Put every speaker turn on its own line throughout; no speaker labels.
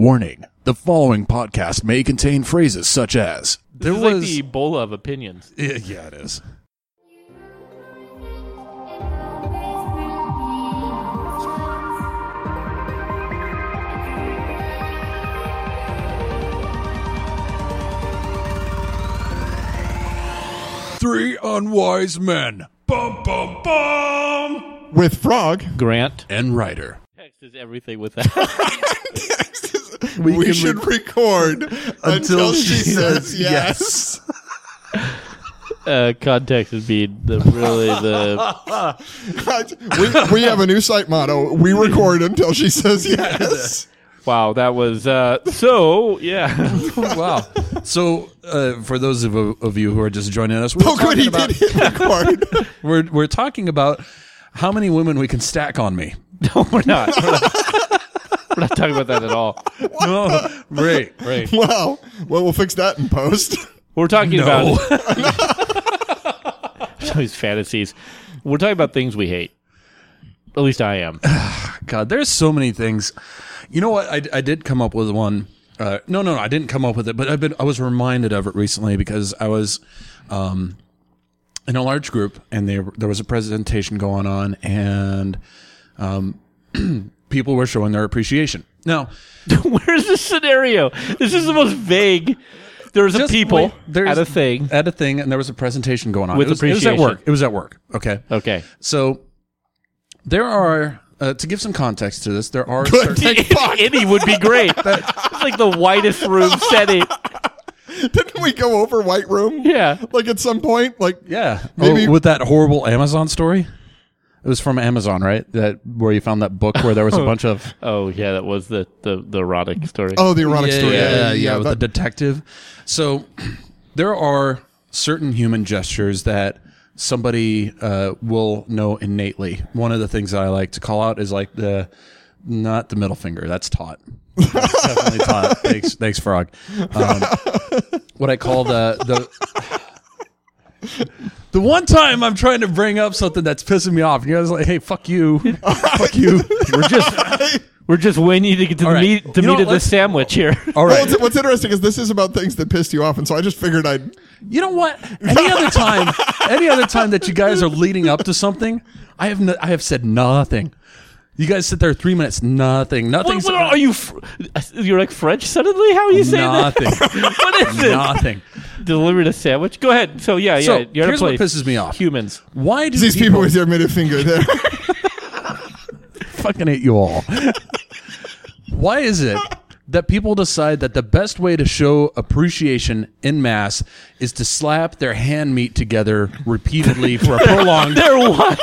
Warning, the following podcast may contain phrases such as...
This is like the Ebola of opinions.
Yeah, it is. Three unwise men. Bum, bum, bum.
With Frog.
Grant.
And Ryder.
Text is everything with that.
We should record until she says yes.
Context is being
we have a new site motto. We record until she says yes.
Wow, that was so yeah.
Wow. So, for those of you who are just joining us,
Good, he did hit record.
we're talking about how many women we can stack on me.
No, we're not. We're not talking about that at all.
No, right.
Wow. Well, we'll fix that in post.
We're talking about these fantasies. We're talking about things we hate. At least I am.
God, there's so many things. You know what? I did come up with one. No, I didn't come up with it, but I was reminded of it recently because I was in a large group and there was a presentation going on and people were showing their appreciation. Now,
where's the scenario? This is the most vague. There was a people at a thing,
and there was a presentation going on
with appreciation.
It was at work. Okay. So there are. To give some context to this, there are
any would be great. It's like the whitest room setting.
Didn't we go over White Room?
Yeah.
Like at some point?
Yeah.
Maybe
with that horrible Amazon story? It was from Amazon, right? Where you found that book where there was a bunch of...
Oh, yeah, that was the erotic story.
Oh, the erotic story.
Yeah, with the detective. So there are certain human gestures that somebody will know innately. One of the things that I like to call out is like not the middle finger. That's taught. That's definitely taught. Thanks, Frog. What I call the one time I'm trying to bring up something that's pissing me off. And you guys are like, hey, fuck you. Fuck you.
We're just waiting to get to the meat of the sandwich here.
All right.
Well, what's interesting is this is about things that pissed you off, and so I just figured I'd...
You know what? Any other time that you guys are leading up to something, I have said nothing. You guys sit there 3 minutes, nothing. What
are you? You're like French suddenly? How are you saying
nothing.
that? What is it?
Nothing.
Delivered a sandwich? Go ahead. So, yeah.
So,
you're
here's what pisses me off.
Humans.
Why do
these people with their middle finger there?
Fucking hate you all. Why is it that people decide that the best way to show appreciation en masse is to slap their hand meat together repeatedly for a prolonged...
Their what?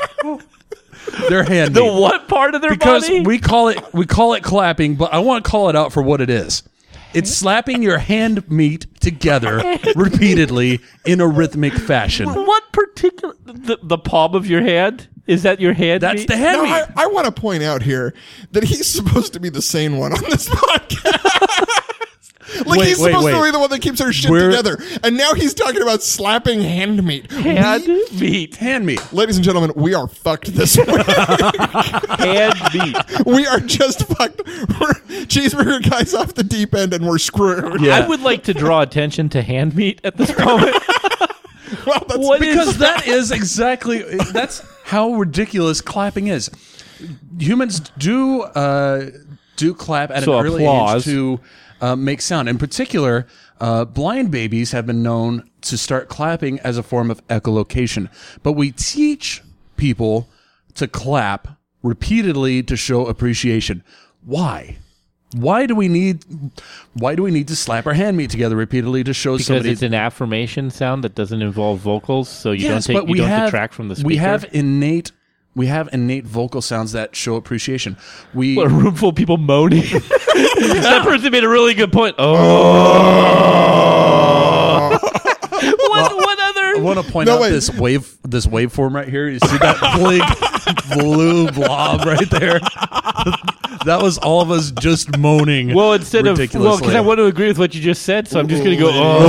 Their hand
meat.
The
what part of their
Because
body?
we call it clapping, but I want to call it out for what it is. It's slapping your hand meat together repeatedly in a rhythmic fashion.
What particular... The palm of your hand? Is that your hand
That's
meat?
the hand meat.
I want to point out here that he's supposed to be the sane one on this podcast. He's supposed to be the one that keeps our shit together. And now he's talking about slapping hand meat.
Hand meat.
Ladies and gentlemen, we are fucked this week.
Hand meat.
We are just fucked. We're cheeseburger guys off the deep end and we're screwed.
Yeah. I would like to draw attention to hand meat at this moment.
Well,
that is exactly... That's how ridiculous clapping is. Humans do clap at an early age to make sound. In particular, blind babies have been known to start clapping as a form of echolocation. But we teach people to clap repeatedly to show appreciation. Why? Why do we need to slap our hand meat together repeatedly to show somebody?
Because it's an affirmation sound that doesn't involve vocals, so you don't detract from the speaker.
We have innate vocal sounds that show appreciation.
A room full of people moaning. That person made a really good point. What other?
I want to point out this waveform right here. You see that big blue blob right there? That was all of us just moaning.
Well, because I want to agree with what you just said, so I'm just going to go.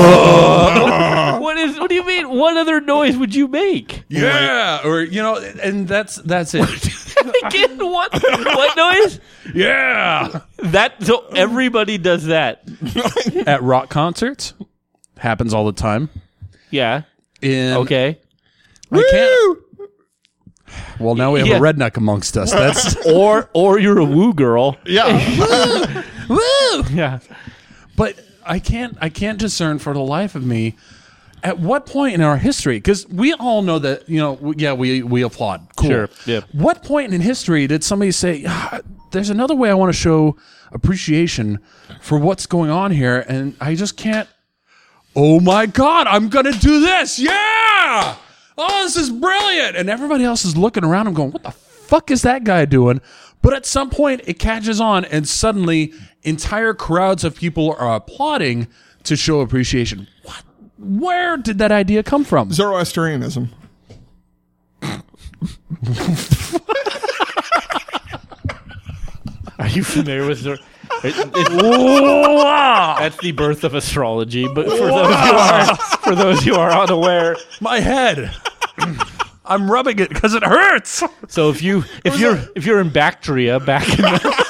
What do you mean? What other noise would you make?
Yeah, or and that's it.
Again, what noise?
Yeah.
So everybody does that.
At rock concerts. Happens all the time.
Yeah.
Okay. I can't. Well, now we have a redneck amongst us. That's
or you're a woo girl.
Yeah.
Woo!
Yeah.
But I can't discern for the life of me at what point in our history, because we all know that, we applaud. Cool.
Sure. Yeah.
What point in history did somebody say, there's another way I want to show appreciation for what's going on here, and I just can't. Oh my God, I'm going to do this. Yeah. Oh, this is brilliant. And everybody else is looking around and going, what the fuck is that guy doing? But at some point it catches on, and suddenly entire crowds of people are applauding to show appreciation. What? Where did that idea come from?
Zoroastrianism.
Are you familiar with That's the birth of astrology, but for those who are unaware,
my head. I'm rubbing it because it hurts.
So if you're in Bactria back in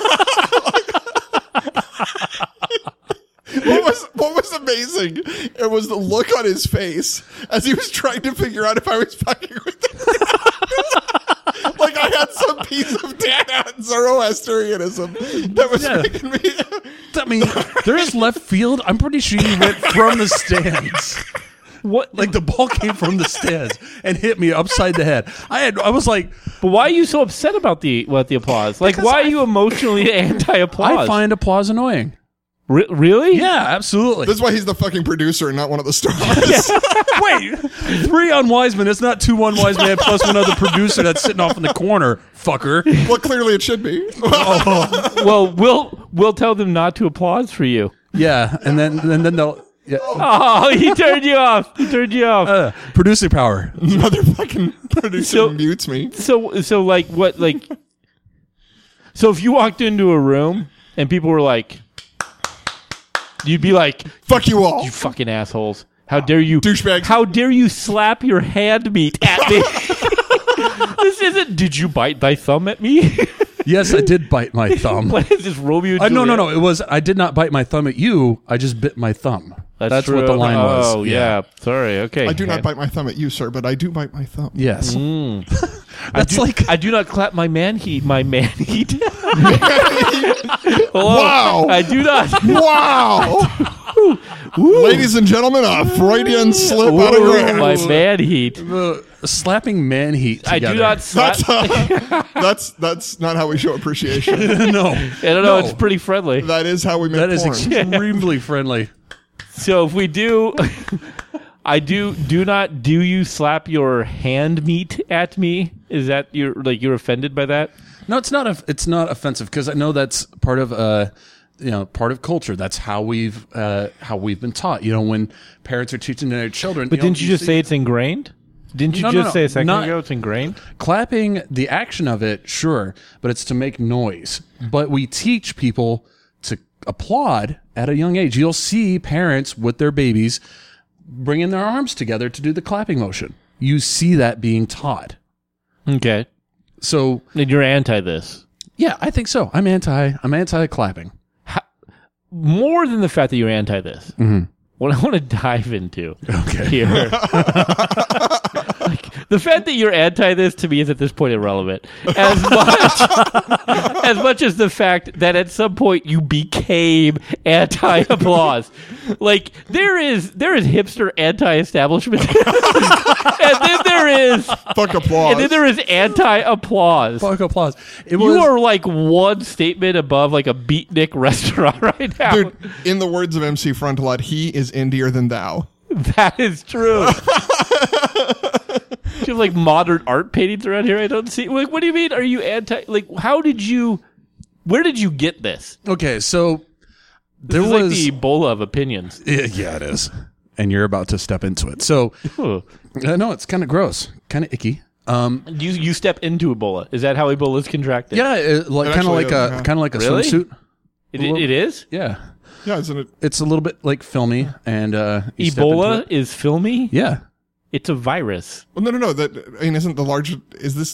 What was amazing? It was the look on his face as he was trying to figure out if I was fucking with him. Like I had some piece of data on Zoroastrianism that was making me.
I mean, there's left field. I'm pretty sure you went from the stands. What? Like the ball came from the stands and hit me upside the head. I was like,
but why are you so upset about the applause? Like, why are you emotionally anti-applause?
I find applause annoying.
Really?
Yeah, absolutely.
This is why he's the fucking producer and not one of the stars.
Wait, 3 unwise men. It's not 2 unwise men plus one other producer that's sitting off in the corner, fucker.
Well, clearly it should be.
Well, we'll tell them not to applaud for you.
Yeah, and then they'll. Yeah.
Oh, he turned you off.
Producer power.
Motherfucking producer mutes me.
So like what like? So if you walked into a room and people were like. You'd be like,
fuck you all.
You fucking assholes. How dare you.
Douchebags.
How dare you slap your hand meat at me? This isn't, did you bite thy thumb at me?
Yes, I did bite my thumb.
What is this, Romeo and Juliet?
No. It was, I did not bite my thumb at you. I just bit my thumb. That's what the line was.
Oh, yeah. Sorry. Okay.
I do not bite my thumb at you, sir, but I do bite my thumb.
Yes.
I do not clap my man heat.
Wow.
I do not.
Wow. Ladies and gentlemen, a Freudian slip out of ground.
My man heat.
Slapping man heat together.
I do not slap.
That's not how we show appreciation.
No.
I don't know. It's pretty friendly.
That is how we make porn.
That is extremely friendly.
So if we do... do you slap your hand meat at me? Is that you're offended by that?
No, it's not offensive because I know that's part of part of culture. That's how we've been taught. When parents are teaching their children.
But didn't you just say it's ingrained? Didn't you just say a second ago it's ingrained?
Clapping, the action of it, sure, but it's to make noise. But we teach people to applaud at a young age. You'll see parents with their babies bringing their arms together to do the clapping motion. You see that being taught.
Okay.
So,
and you're anti this?
Yeah, I think so. I'm anti clapping.
More than the fact that you're anti this.
Mm-hmm.
What I want to dive into here. The fact that you're anti this to me is at this point irrelevant. As much as the fact that at some point you became anti-applause. Like there is hipster anti-establishment, and then there is
fuck applause,
and then there is anti-applause.
Fuck applause.
You are like one statement above like a beatnik restaurant right now.
Dude, in the words of MC Frontalot, he is indieer than thou.
That is true. Do you have like modern art paintings around here? I don't see. Like, what do you mean? Are you anti? Like, where did you get this?
Okay, so there was
like the Ebola of opinions.
Yeah, it is, and you're about to step into it. So, no, it's kind of gross, kind of icky.
You step into Ebola. Is that how Ebola is contracted?
Yeah, kind of like a
really?
swimsuit.
It is.
Yeah.
Yeah, isn't it?
It's a little bit like filmy, and
Ebola is filmy.
Yeah.
It's a virus.
Well, no. Isn't the large? Is this?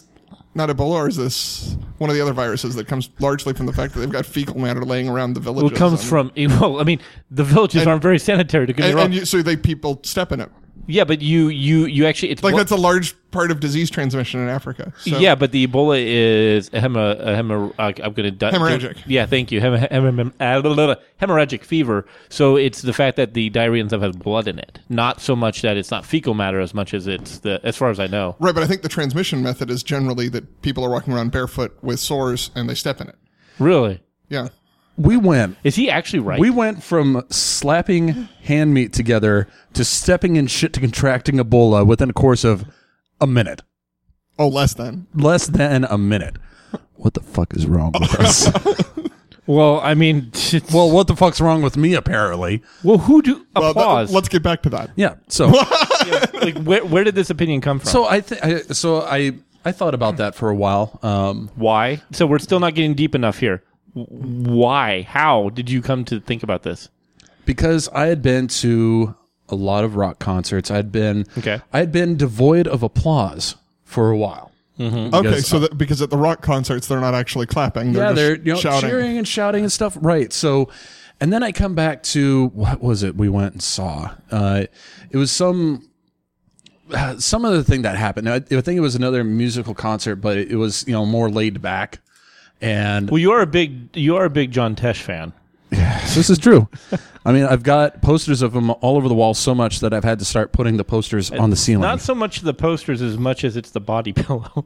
not Ebola, or is this one of the other viruses that comes largely from the fact that they've got fecal matter laying around the villages?
Well, it comes from, well, I mean, the villages aren't very sanitary, to get me wrong.
So people step in it.
Yeah, but you actually... It's
like, that's a large part of disease transmission in Africa. So.
Yeah, but the Ebola is I'm going to...
Hemorrhagic.
Yeah, thank you. Hemorrhagic fever. So it's the fact that the diarrhea and stuff has blood in it. Not so much that it's not fecal matter as much as it's as far as I know.
Right, but I think the transmission method is generally that people are walking around barefoot with sores and they step in it.
Really?
Yeah.
Is he actually right?
We went from slapping hand meat together to stepping in shit to contracting Ebola within a course of a minute.
Oh, less than
a minute. What the fuck is wrong with us?
Well, I mean...
what the fuck's wrong with me, apparently?
Well, applause?
Let's get back to that.
Yeah, so...
like, where did this opinion come from?
So I thought about that for a while.
Why? So we're still not getting deep enough here. Why? How did you come to think about this?
Because I had been to a lot of rock concerts. I had been devoid of applause for a while.
Mm-hmm. Okay, so because at the rock concerts they're not actually clapping. They're shouting.
Cheering and shouting and stuff. Right. So, and then I come back to what was it we went and saw? It was some other thing that happened. I think it was another musical concert, but it was more laid back. And
well, you are a big John Tesh fan.
Yes, this is true. I mean, I've got posters of him all over the wall so much that I've had to start putting the posters on the ceiling.
Not so much the posters as much as it's the body pillow.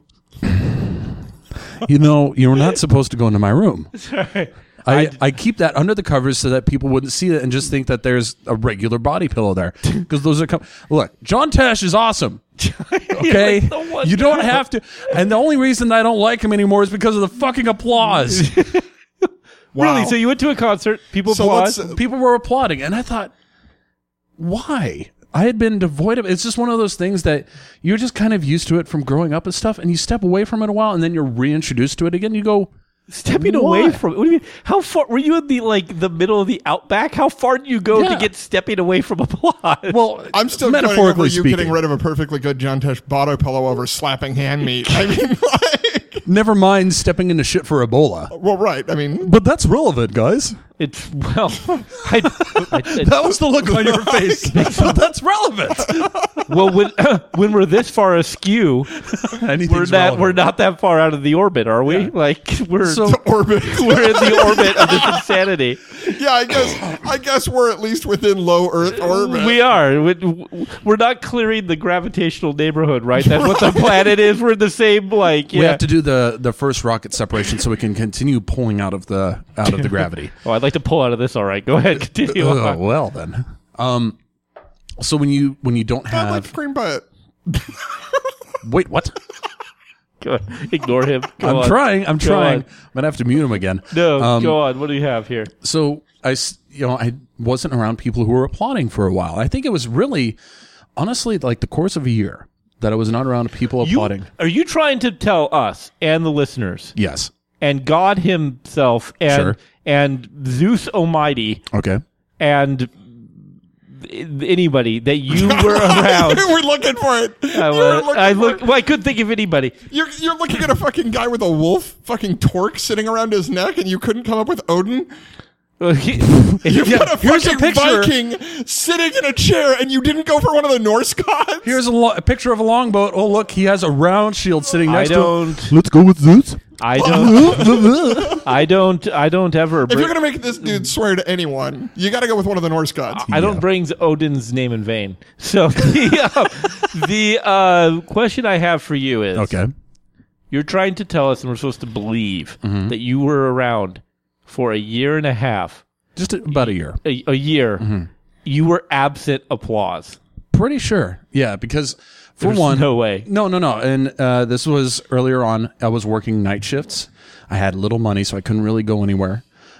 You're not supposed to go into my room.
Sorry.
I keep that under the covers so that people wouldn't see it and just think that there's a regular body pillow there. Because those are... Look, John Tesh is awesome. Okay? Like you don't have to... And the only reason I don't like him anymore is because of the fucking applause.
Wow. Really? So you went to a concert, people
were applauding, and I thought, why? I had been devoid of it. It's just one of those things that you're just kind of used to it from growing up and stuff, and you step away from it a while, and then you're reintroduced to it again, you go...
Stepping away from it? What do you mean? How far were you in the middle of the outback? How far did you go to get stepping away from applause?
Well, I'm still metaphorically speaking. You getting rid of a perfectly good John Tesh body pillow over slapping hand meat. I mean,
never mind stepping into shit for Ebola.
Well, right. I mean,
but that's relevant, guys.
That
was the look on your face. But that's relevant.
Well, when we're this far askew, we're not that far out of the orbit, are we? Yeah. Like we're
the orbit.
We're in the orbit of this insanity.
Yeah, I guess we're at least within low Earth orbit.
We are. We're not clearing the gravitational neighborhood, right? That's what the planet is. We're the same. We
have to do the first rocket separation so we can continue pulling out of the gravity.
Oh, I'd like to pull out of this. All right, go ahead. Continue.
Well then. So when you don't have...
I'd like to cream butt.
Wait, what?
Go on. Ignore him.
I'm trying. I'm going to have to mute him again.
No, go on. What do you have here?
So I wasn't around people who were applauding for a while. I think it was really, honestly, like the course of a year that I was not around people applauding.
Are you trying to tell us and the listeners?
Yes.
And God himself and Zeus Almighty.
Okay.
And anybody that you were around.
We're looking for it.
I couldn't think of anybody.
You're looking at a fucking guy with a wolf fucking torque sitting around his neck, and you couldn't come up with Odin. You put a fucking Viking sitting in a chair, and you didn't go for one of the Norse gods.
Here's a picture of a longboat. Oh look, he has a round shield sitting next to him.
Let's go with Zeus.
I don't ever.
If you're gonna make this dude swear to anyone, you got to go with one of the Norse gods.
I don't bring Odin's name in vain. So the question I have for you is:
okay,
you're trying to tell us, and we're supposed to believe that you were around for a year and a half,
just about a year.
A year. Mm-hmm. You were absent applause.
Pretty sure, yeah, because.
There's no way.
No. And this was earlier on. I was working night shifts. I had little money, so I couldn't really go anywhere.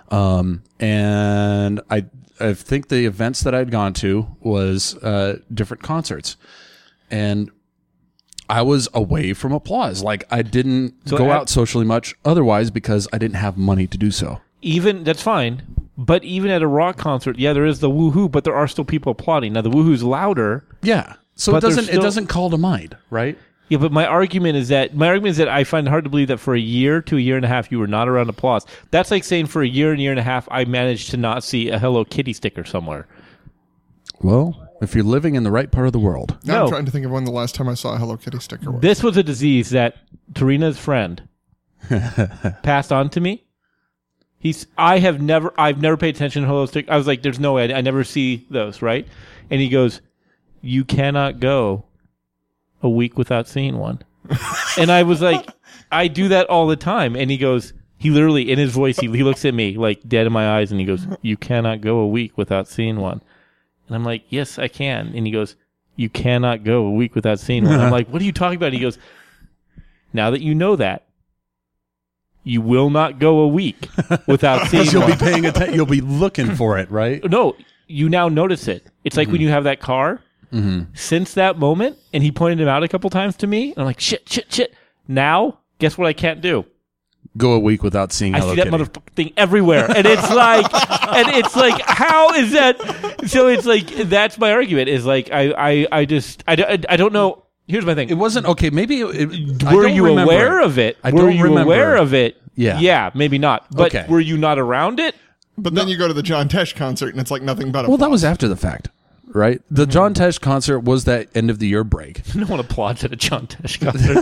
And I think the events that I'd gone to was different concerts. And I was away from applause. Like, I didn't go out socially much otherwise because I didn't have money to do so.
That's fine. But even at a rock concert, there is the woohoo, but there are still people applauding. Now, the woohoo's louder.
Yeah. So it doesn't call to mind, right?
Yeah, but my argument is that I find it hard to believe that for a year to a year and a half you were not around applause. That's like saying for a year and a half I managed to not see a Hello Kitty sticker somewhere.
Well, if you're living in the right part of the world.
Now I'm trying to think of when the last time I saw a Hello Kitty sticker was.
This was a disease that Tarina's friend passed on to me. I've never paid attention to Hello sticker. I was like, there's no way. I never see those, right? And he goes, you cannot go a week without seeing one. And I was like, I do that all the time. And he goes, he literally, in his voice, he looks at me like dead in my eyes and he goes, you cannot go a week without seeing one. And I'm like, yes, I can. And he goes, you cannot go a week without seeing one. I'm like, what are you talking about? And he goes, now that you know that, you will not go a week without seeing one.
You'll be paying attention. You'll be looking for it, right?
No, you now notice it. It's like when you have that car. Since that moment, and he pointed him out a couple times to me, and I'm like, shit. Now, guess what I can't do?
Go a week without seeing Hello Kitty.
I see that motherfucking thing everywhere. And it's like, how is that? So it's like, that's my argument, is like, I don't know. Here's my thing.
It wasn't, okay, maybe
were you aware of it? Were you aware of it?
Yeah.
Yeah, maybe not. But were you not around it?
But then you go to the John Tesh concert, and it's like nothing but
Well, that was after the fact. Right? The John Tesh concert was that end of the year break.
No one applauds at a John Tesh concert.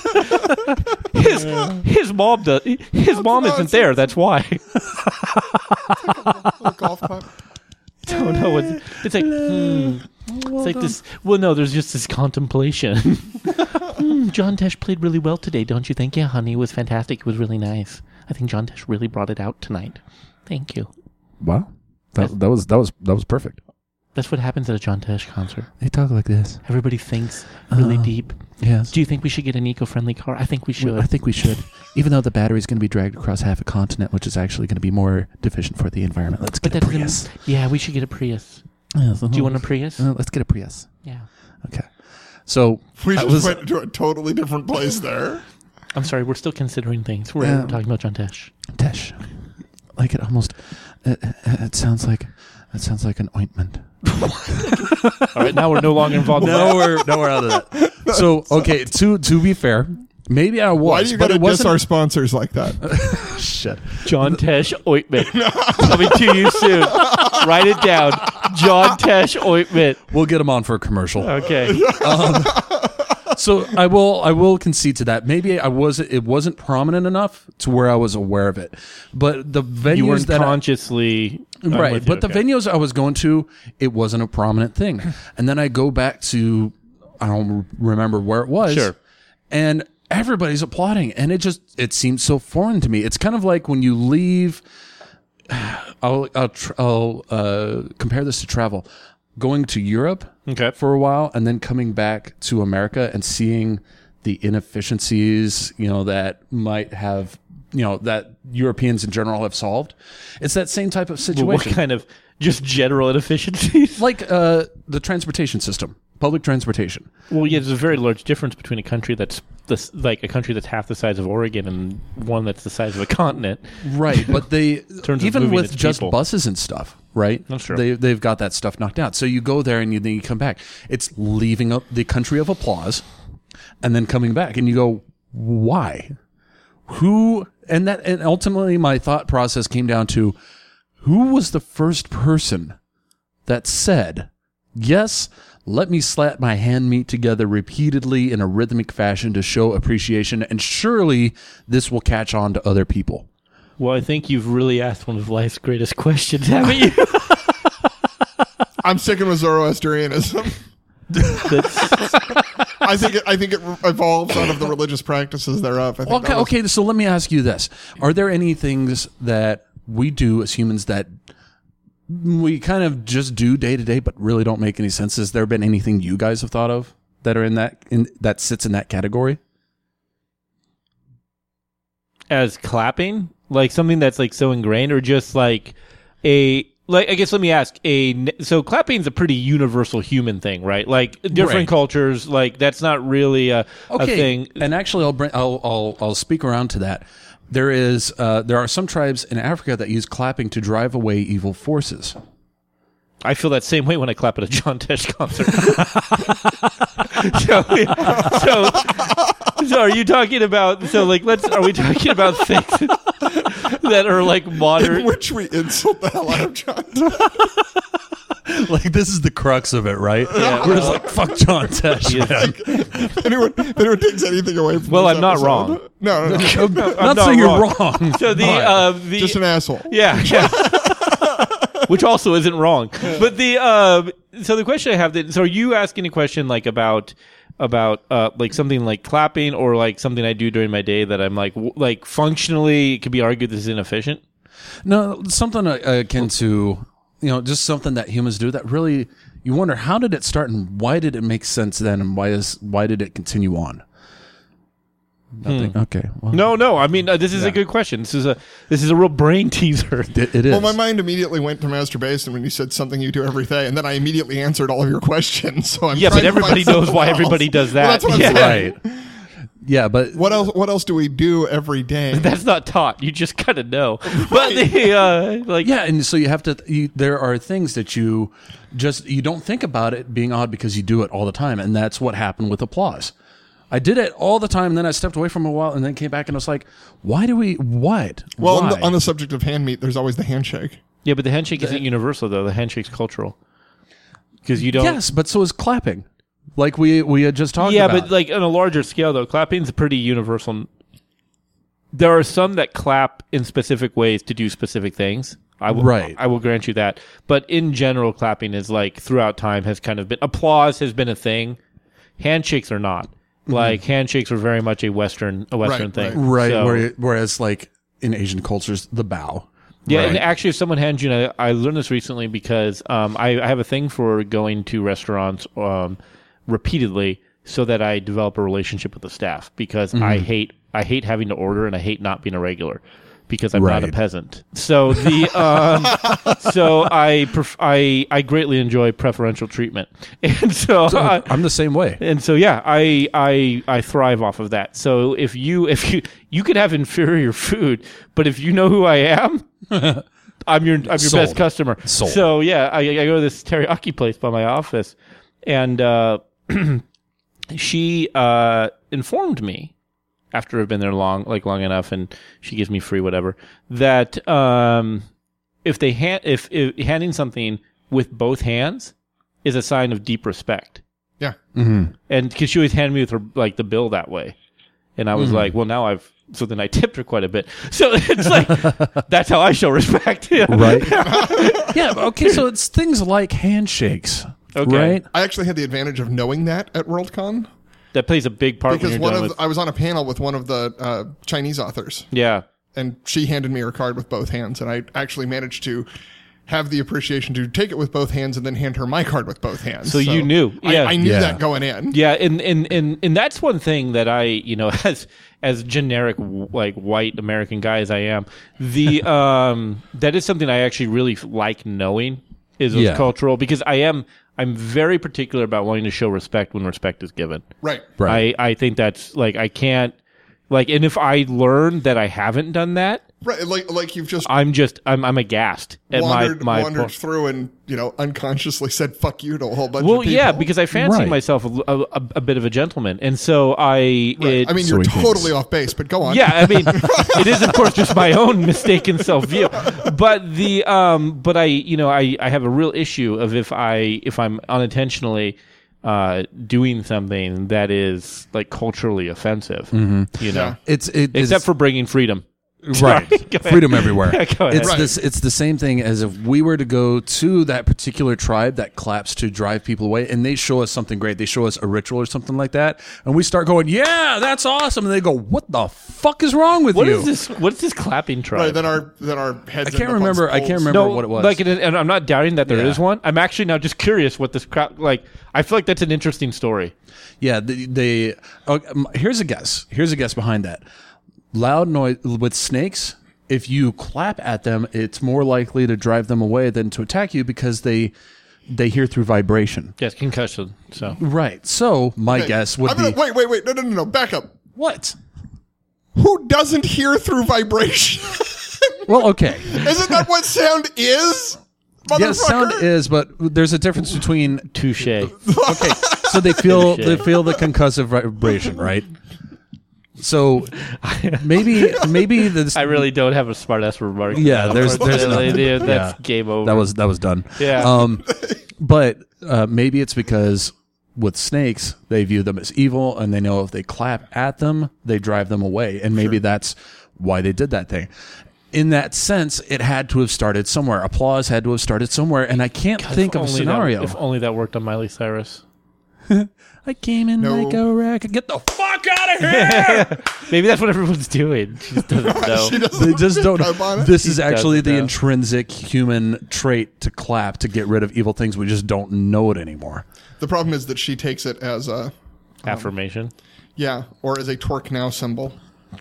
his mom does. His mom isn't there. That's why.
a golf clap.
Don't know. It's like, it's like this. Well, no, there's just this contemplation. John Tesh played really well today, don't you think? Yeah, honey, it was fantastic. It was really nice. I think John Tesh really brought it out tonight. Thank you.
Wow, that was perfect.
That's what happens at a John Tesh concert.
They talk like this.
Everybody thinks really deep.
Yes.
Do you think we should get an eco-friendly car? I think we should.
I think we should. Even though the battery is going to be dragged across half a continent, which is actually going to be more deficient for the environment. Let's get a Prius.
Yeah, we should get a Prius.
Yes,
do you want a Prius?
Let's get a Prius.
Yeah.
Okay. So
we just went to a totally different place there.
I'm sorry, we're still considering things. We're talking about John Tesh.
Tesh. Like it almost. It sounds like an ointment.
All right, now we're no longer involved.
Now we're out of that. So okay, to be fair, maybe I was.
Why do you got to diss our sponsors like that?
Shit.
John Tesh ointment coming to you soon. Write it down. John Tesh ointment.
We'll get him on for a commercial.
Okay.
So I will concede to that. Maybe it wasn't prominent enough to where I was aware of it. But the venues
you weren't consciously
right. But the venues I was going to, it wasn't a prominent thing. And then I go back to, I don't remember where it was.
Sure.
And everybody's applauding, and it seems so foreign to me. It's kind of like when you leave. I'll compare this to travel. Going to Europe for a while and then coming back to America and seeing the inefficiencies, that might have, that Europeans in general have solved. It's that same type of situation.
Well, what kind of just general inefficiencies?
Like the transportation system, public transportation.
Well, yeah, there's a very large difference between a country that's like a country that's half the size of Oregon and one that's the size of a continent.
Right, but they even with just buses and stuff. Right?
That's true.
They've got that stuff knocked out. So you go there and then you come back. It's leaving up the country of applause and then coming back. And you go, why? Who? And ultimately my thought process came down to, who was the first person that said, yes, let me slap my hand meat together repeatedly in a rhythmic fashion to show appreciation, and surely this will catch on to other people.
Well, I think you've really asked one of life's greatest questions, haven't you?
I'm sticking with Zoroastrianism. I think it evolves out of the religious practices thereof.
Okay. So let me ask you this: are there any things that we do as humans that we kind of just do day to day, but really don't make any sense? Has there been anything you guys have thought of that are that sits in that category?
As clapping? Like something that's like so ingrained, or just like I guess let me ask, so clapping is a pretty universal human thing, right? Like different cultures, like that's not really a thing.
And actually I'll speak around to that. There are some tribes in Africa that use clapping to drive away evil forces.
I feel that same way when I clap at a John Tesh concert. So are you talking about? So like, are we talking about things that are like modern?
In which we insult the hell out of John Tesh.
Like this is the crux of it, right? Yeah, we're just like fuck John Tesh.
If anyone takes anything away from
well,
this
I'm not
episode,
wrong.
No.
I'm not saying you're wrong.
So the
Just an asshole.
Yeah. Which also isn't wrong. But so the question I have, so are you asking a question like about like something like clapping or like something I do during my day that I'm like functionally it could be argued this is inefficient?
No, something akin to, just something that humans do that really, you wonder how did it start and why did it make sense then and why did it continue on? Nothing. Okay. Well,
No. I mean, this is a good question. This is a real brain teaser.
It is.
Well, my mind immediately went to masturbation when you said something you do every day, and then I immediately answered all of your questions. So
but everybody knows why everybody does that.
Well, that's what I'm saying.
Right. Yeah, but
what else do we do every day?
That's not taught. You just kind of know.
Right.
But
and so you have to. There are things that you don't think about it being odd because you do it all the time, and that's what happened with applause. I did it all the time, and then I stepped away from it a while, and then came back, and I was like, why do we, what?
Well,
why?
on the subject of hand meat, there's always the handshake.
Yeah, but the handshake isn't universal, though. The handshake's cultural. Because you don't...
Yes, but so is clapping. Like we had just talked about.
Yeah, but like on a larger scale, though, clapping's pretty universal. There are some that clap in specific ways to do specific things. I will grant you that. But in general, clapping is like, throughout time, has kind of been... Applause has been a thing. Handshakes are not. Like handshakes are very much a Western thing,
right?
So,
whereas like in Asian cultures, the bow.
Yeah, and actually, if someone hands you, I learned this recently because I have a thing for going to restaurants repeatedly so that I develop a relationship with the staff because I hate having to order and I hate not being a regular. Because I'm not a peasant, so I greatly enjoy preferential treatment, and so
I'm the same way.
And so I thrive off of that. So if you could have inferior food, but if you know who I am, I'm your best customer.
Sold.
So I go to this teriyaki place by my office, and she informed me. After I've been there long enough, and she gives me free whatever. That if handing something with both hands is a sign of deep respect.
Yeah,
and because she always handed me with her like the bill that way, and I was like, well, now so then I tipped her quite a bit. So it's like that's how I show respect,
right? Yeah. Okay. So it's things like handshakes, right?
I actually had the advantage of knowing that at Worldcon.
That plays a big part
because
when
I was on a panel with one of the Chinese authors.
Yeah.
And she handed me her card with both hands, and I actually managed to have the appreciation to take it with both hands and then hand her my card with both hands.
So you knew. Yeah.
I knew that going in.
Yeah, and that's one thing that I, as generic like white American guy as I am, that is something I actually really like knowing is cultural because I'm very particular about wanting to show respect when respect is given.
Right.
I think that's like I can't like, and if I learn that I haven't done that,
right, like you've just
I'm aghast at
wandered through and unconsciously said fuck you to a whole bunch of people.
Well, yeah, because I fancy myself a bit of a gentleman, and so you're
totally off base, but go on.
Yeah, I mean, it is of course just my own mistaken self view, but I have a real issue of if I'm unintentionally doing something that is like culturally offensive, except for bringing freedom.
Right. Freedom everywhere.
Yeah,
it's the same thing as if we were to go to that particular tribe that claps to drive people away and they show us something great. They show us a ritual or something like that. And we start going, yeah, that's awesome. And they go, what the fuck is wrong with you?
What's this clapping tribe?
Right, then our heads
I can't remember what it was.
Like, and I'm not doubting that there is one. I'm actually now just curious what this crap, like, I feel like that's an interesting story.
Yeah. Here's a guess. Here's a guess behind that. Loud noise with snakes, if you clap at them, it's more likely to drive them away than to attack you because they hear through vibration.
Yes, concussion. So
right. So my guess would be
wait. No. Back up.
What?
Who doesn't hear through vibration?
Well, okay.
Isn't that what sound is?
Yes, sound is, but there's a difference between
touche.
Okay, so they feel the concussive vibration, right? So maybe this.
I really don't have a smart ass remark.
Yeah, there's nothing.
That's game over.
That was done.
Yeah.
But maybe it's because with snakes they view them as evil, and they know if they clap at them, they drive them away, and maybe that's why they did that thing. In that sense, it had to have started somewhere. Applause had to have started somewhere, and I can't think of a scenario.
If only that worked on Miley Cyrus.
I came in like a wreck. Get the fuck out of here!
Maybe that's what everyone's doing. She just doesn't know.
They just don't know. This is actually the intrinsic human trait to clap to get rid of evil things. We just don't know it anymore.
The problem is that she takes it as a
affirmation.
Yeah, or as a torque now symbol.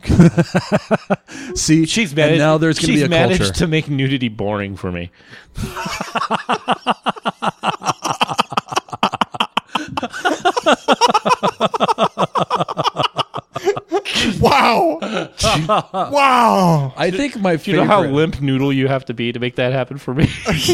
See,
she's managed.
Now there's going to be a culture.
She's managed to make nudity boring for me.
Wow! Wow!
I think my favorite.
Do you know how limp noodle you have to be to make that happen for me?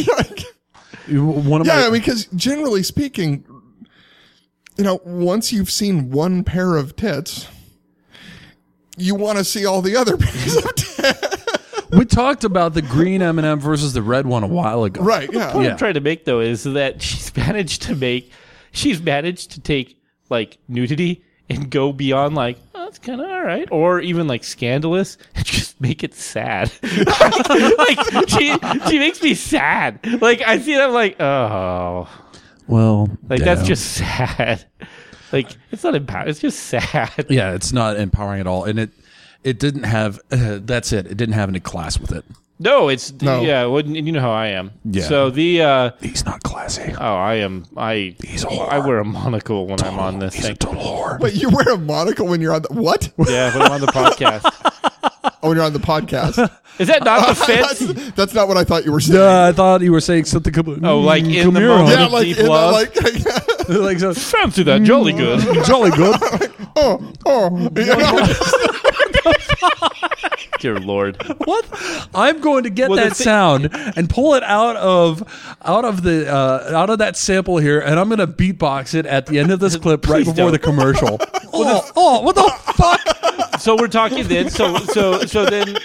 Because generally speaking, once you've seen one pair of tits, you want to see all the other pairs of tits.
We talked about the green M&M versus the red one a while ago.
Right, yeah.
What I'm trying to make, though, is that she's managed to take, like, nudity and go beyond, like, oh, that's kind of all right, or even, like, scandalous, and just make it sad. like, she makes me sad. Like, I see it, I'm like, oh.
Well,
like, that's just sad. Like, it's not empowering, it's just sad.
Yeah, it's not empowering at all, and it didn't have, that's it. It didn't have any class with it.
No, yeah, you know how I am.
Yeah.
So
he's not classy.
Oh, I am.
He's a whore.
I wear a monocle when I'm on this
thing. He's a total whore.
Wait, you wear a monocle when you're on the, what?
Yeah, when I'm on the podcast.
Oh, when you're on the podcast.
Is that not the fancy?
That's not what I thought you were saying.
I thought you were saying something.
Like in the moment of deep love?
Like so,
fancy that, jolly good.
Jolly good.
Dear Lord.
What? I'm going to get that sound and pull it out of that sample here, and I'm going to beatbox it at the end of this clip right before the commercial. What the fuck?
So we're talking then. So then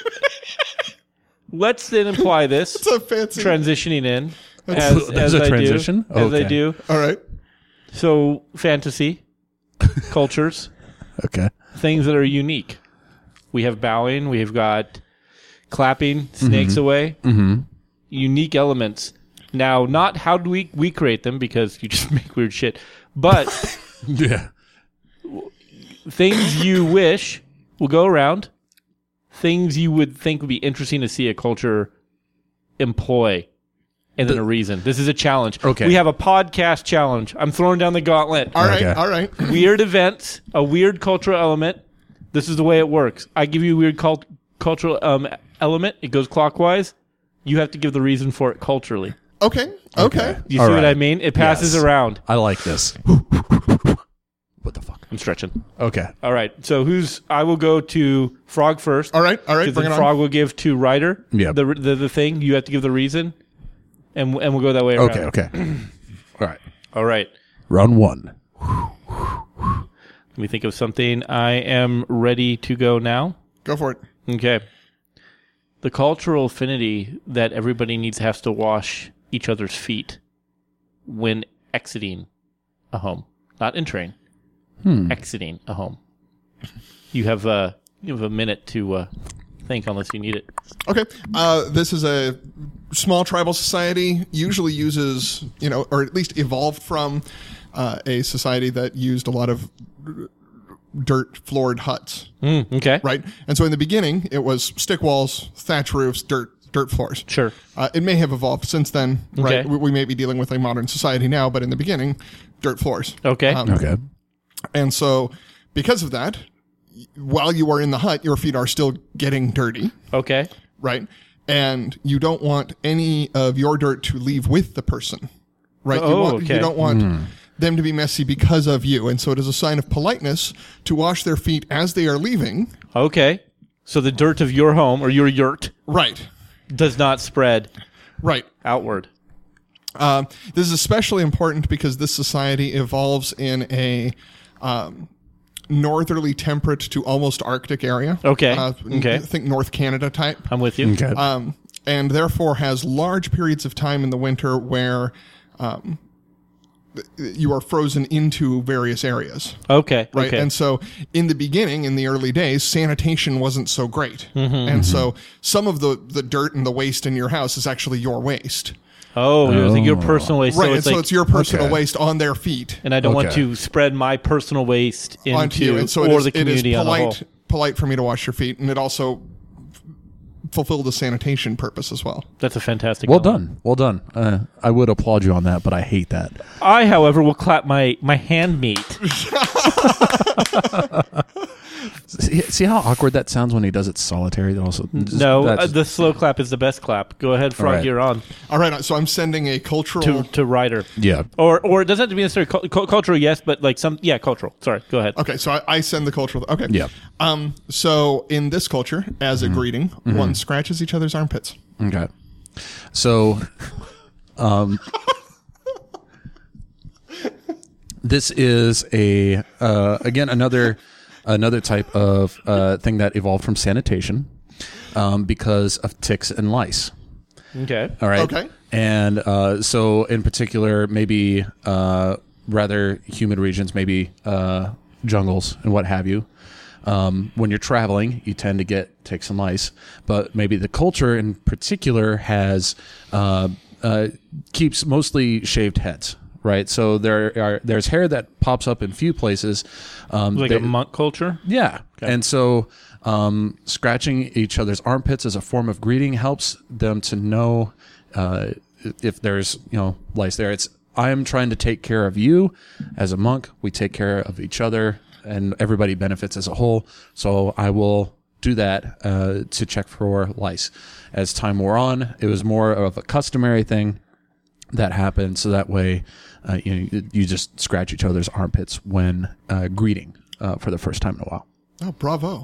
let's then imply this.
It's a fancy
transitioning in
as a transition.
As I do.
All right.
So fantasy cultures.
Okay.
Things that are unique. We have bowing. We've got clapping, snakes away. Mm-hmm. Unique elements. Now, not how do we create them, because you just make weird shit. But
yeah,
things you wish will go around. Things you would think would be interesting to see a culture employ. And then a reason. This is a challenge.
Okay.
We have a podcast challenge. I'm throwing down the gauntlet.
All right. All right.
Weird events, a weird cultural element. This is the way it works. I give you a weird cultural element. It goes clockwise. You have to give the reason for it culturally.
Okay.
You see what I mean? It passes around.
I like this. What the fuck?
I'm stretching.
Okay.
All right. So I will go to Frog first.
All right.
Because then Frog will give to Ryder the thing. You have to give the reason. And we'll go that way around.
Okay.
All right.
Round one.
Let me think of something. I am ready to go now.
Go for it.
Okay. The cultural affinity that everybody has to wash each other's feet when exiting a home. Not entering. Exiting a home. You have a minute to think unless you need it.
Okay. This is a small tribal society, usually uses, or at least evolved from a society that used a lot of dirt floored huts.
Okay.
Right. And so in the beginning, it was stick walls, thatch roofs, dirt floors.
Sure.
It may have evolved since then.
Okay.
Right. We may be dealing with a modern society now, but in the beginning, dirt floors.
Okay.
Okay.
And so because of that, while you are in the hut, your feet are still getting dirty.
Okay.
Right. And you don't want any of your dirt to leave with the person. Right.
Okay.
You don't want them to be messy because of you. And so it is a sign of politeness to wash their feet as they are leaving.
Okay. So the dirt of your home or your yurt
Right.
does not spread
Right.
outward.
This is especially important because this society evolves in a northerly temperate to almost Arctic area.
Okay.
I think North Canada type.
I'm with you.
Okay.
And therefore has large periods of time in the winter where you are frozen into various areas.
Okay.
Right.
Okay.
And so in the beginning, in the early days, sanitation wasn't so great. And so some of the dirt and the waste in your house is actually your waste.
Oh, it was like your personal waste.
Right.
So
and
it's
so it's your personal waste on their feet.
And I don't want to spread my personal waste
onto you.
into
And so
the community
it is
on the whole.
polite for me to wash your feet. And it also fulfilled the sanitation purpose as well.
That's a fantastic
Well
element.
done. I would applaud you on that, but I hate that.
I, however, will clap my hand meat.
See how awkward that sounds when he does it solitary? Also,
The slow clap is the best clap. Go ahead, Frog,
right.
you're on.
All right. So I'm sending a cultural...
To Ryder.
Yeah.
Or it doesn't have to be necessarily cultural, yes, but like cultural. Sorry, go ahead.
Okay, so I send the cultural... Okay.
Yeah.
So in this culture, as a greeting, one scratches each other's armpits.
Okay. So, this is again another type of thing that evolved from sanitation because of ticks and lice.
Okay.
All right.
Okay.
And so, in particular, maybe rather humid regions, maybe jungles and what have you. When you're traveling, you tend to get ticks and lice, but maybe the culture in particular has keeps mostly shaved heads, right? So there's hair that pops up in few places,
Like a monk culture?
yeah,
Okay.
and so scratching each other's armpits as a form of greeting helps them to know if there's lice there. I am trying to take care of you as a monk. We take care of each other. And everybody benefits as a whole. So I will do that to check for lice. As time wore on, it was more of a customary thing that happened. So that way, you just scratch each other's armpits when greeting for the first time in a while.
Oh, bravo.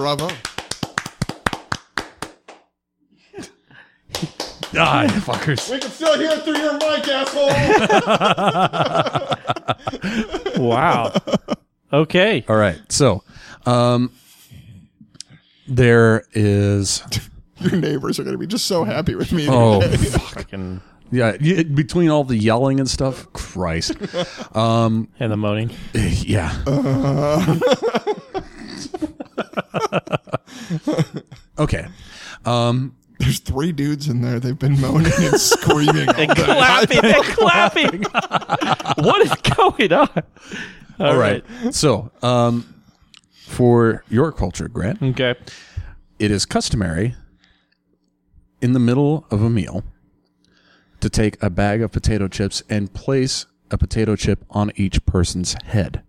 Ah, fuckers.
We can still hear it through your mic, asshole.
Wow. Okay.
All right. So, there is.
Your neighbors are going to be just so happy with me.
Oh,
today.
Fucking
yeah. Between all the yelling and stuff, Christ.
and the moaning.
Yeah. Okay.
There's 3 dudes in there. They've been moaning and screaming.
They're clapping. What is going on?
All right. So, for your culture, Grant,
Okay.
it is customary in the middle of a meal to take a bag of potato chips and place a potato chip on each person's head.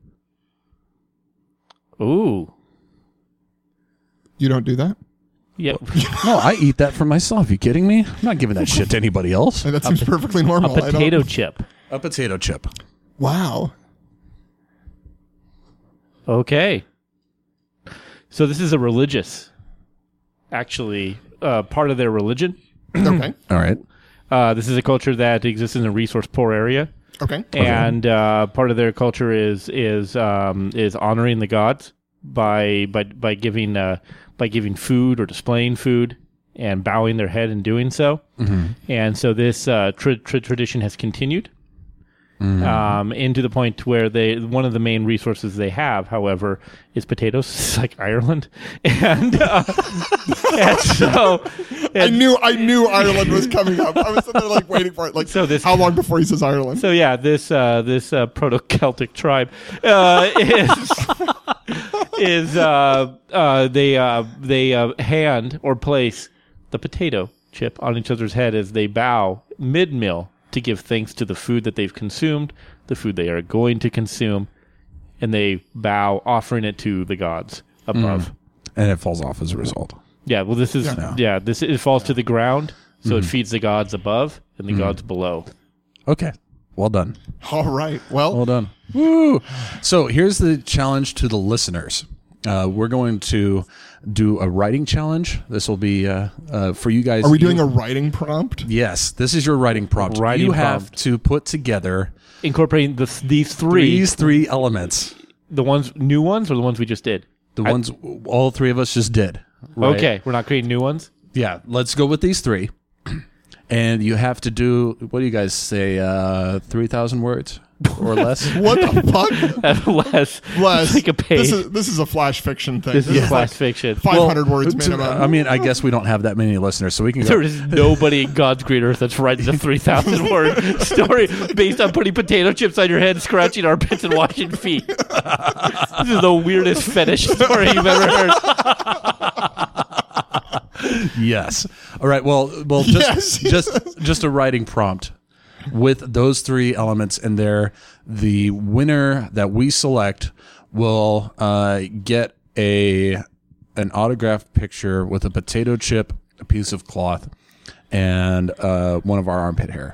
Ooh.
You don't do that?
Yeah.
No, I eat that for myself. You kidding me? I'm not giving that shit to anybody else.
That seems perfectly normal.
A potato chip.
A potato chip.
Wow.
Okay. So this is a religious, actually, part of their religion.
Okay.
All right.
This is a culture that exists in a resource-poor area.
Okay.
And part of their culture is honoring the gods by giving food or displaying food and bowing their head in doing so. Mm-hmm. And so this tradition has continued into the point where one of the main resources they have, however, is potatoes. It's like Ireland, and so
I knew Ireland was coming up. I was sitting there like waiting for it. Like,
so this,
how long before he says Ireland?
So yeah, this proto-Celtic tribe they hand or place the potato chip on each other's head as they bow mid-meal to give thanks to the food that they've consumed, the food they are going to consume, and they bow offering it to the gods above.
And it falls off as a result.
Yeah, well, this is it falls to the ground, so it feeds the gods above and the gods below.
Okay. Well done.
All right. Well
done. Woo! So here's the challenge to the listeners. we're going to do a writing challenge. This will be for you guys.
Are we doing a writing prompt?
Yes, this is your writing prompt. You have to put together
incorporating these three
elements.
The new ones or the ones we just did?
The ones all three of us just did. Right?
Okay, we're not creating new ones?
Yeah, let's go with these three. And you have to do, what do you guys say, 3,000 words or less?
What the fuck?
Less.
Less.
Like a page.
This is a flash fiction thing.
This is flash fiction.
500 words minimum.
I mean, I guess we don't have that many listeners, so we can go.
There is nobody in God's green earth that's writing a 3,000 word story based on putting potato chips on your head, scratching armpits, and washing feet. This is the weirdest fetish story you've ever heard.
Yes. All right. Well, just a writing prompt with those three elements in there. The winner that we select will get an autographed picture with a potato chip, a piece of cloth, and one of our armpit hair.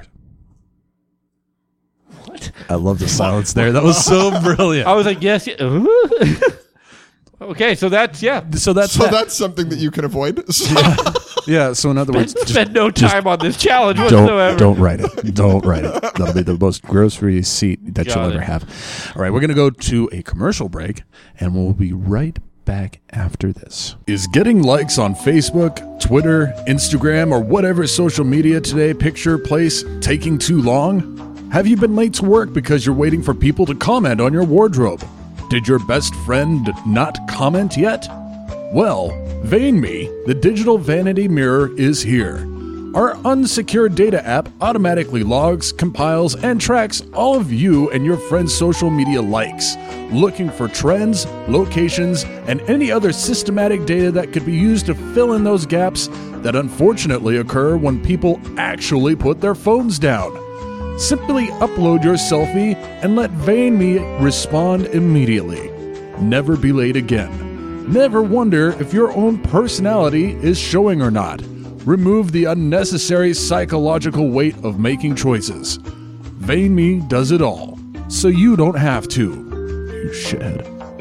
What?
I love the silence there. That was so brilliant.
I was like, yes. Okay, so that's
So
that's something that you can avoid.
Yeah. So in other words,
spend no time on this challenge whatsoever.
Don't write it. Don't write it. That'll be the most gross receipt that you'll ever have. All right, we're going to go to a commercial break, and we'll be right back after this. Is getting likes on Facebook, Twitter, Instagram, or whatever social media today, picture, place, taking too long? Have you been late to work because you're waiting for people to comment on your wardrobe? Did your best friend not comment yet? Well, VainMe, the digital vanity mirror, is here. Our unsecured data app automatically logs, compiles, and tracks all of you and your friends' social media likes, looking for trends, locations, and any other systematic data that could be used to fill in those gaps that unfortunately occur when people actually put their phones down. Simply upload your selfie and let VainMe respond immediately. Never be late again. Never wonder if your own personality is showing or not. Remove the unnecessary psychological weight of making choices. VainMe does it all, so you don't have to. You shithead.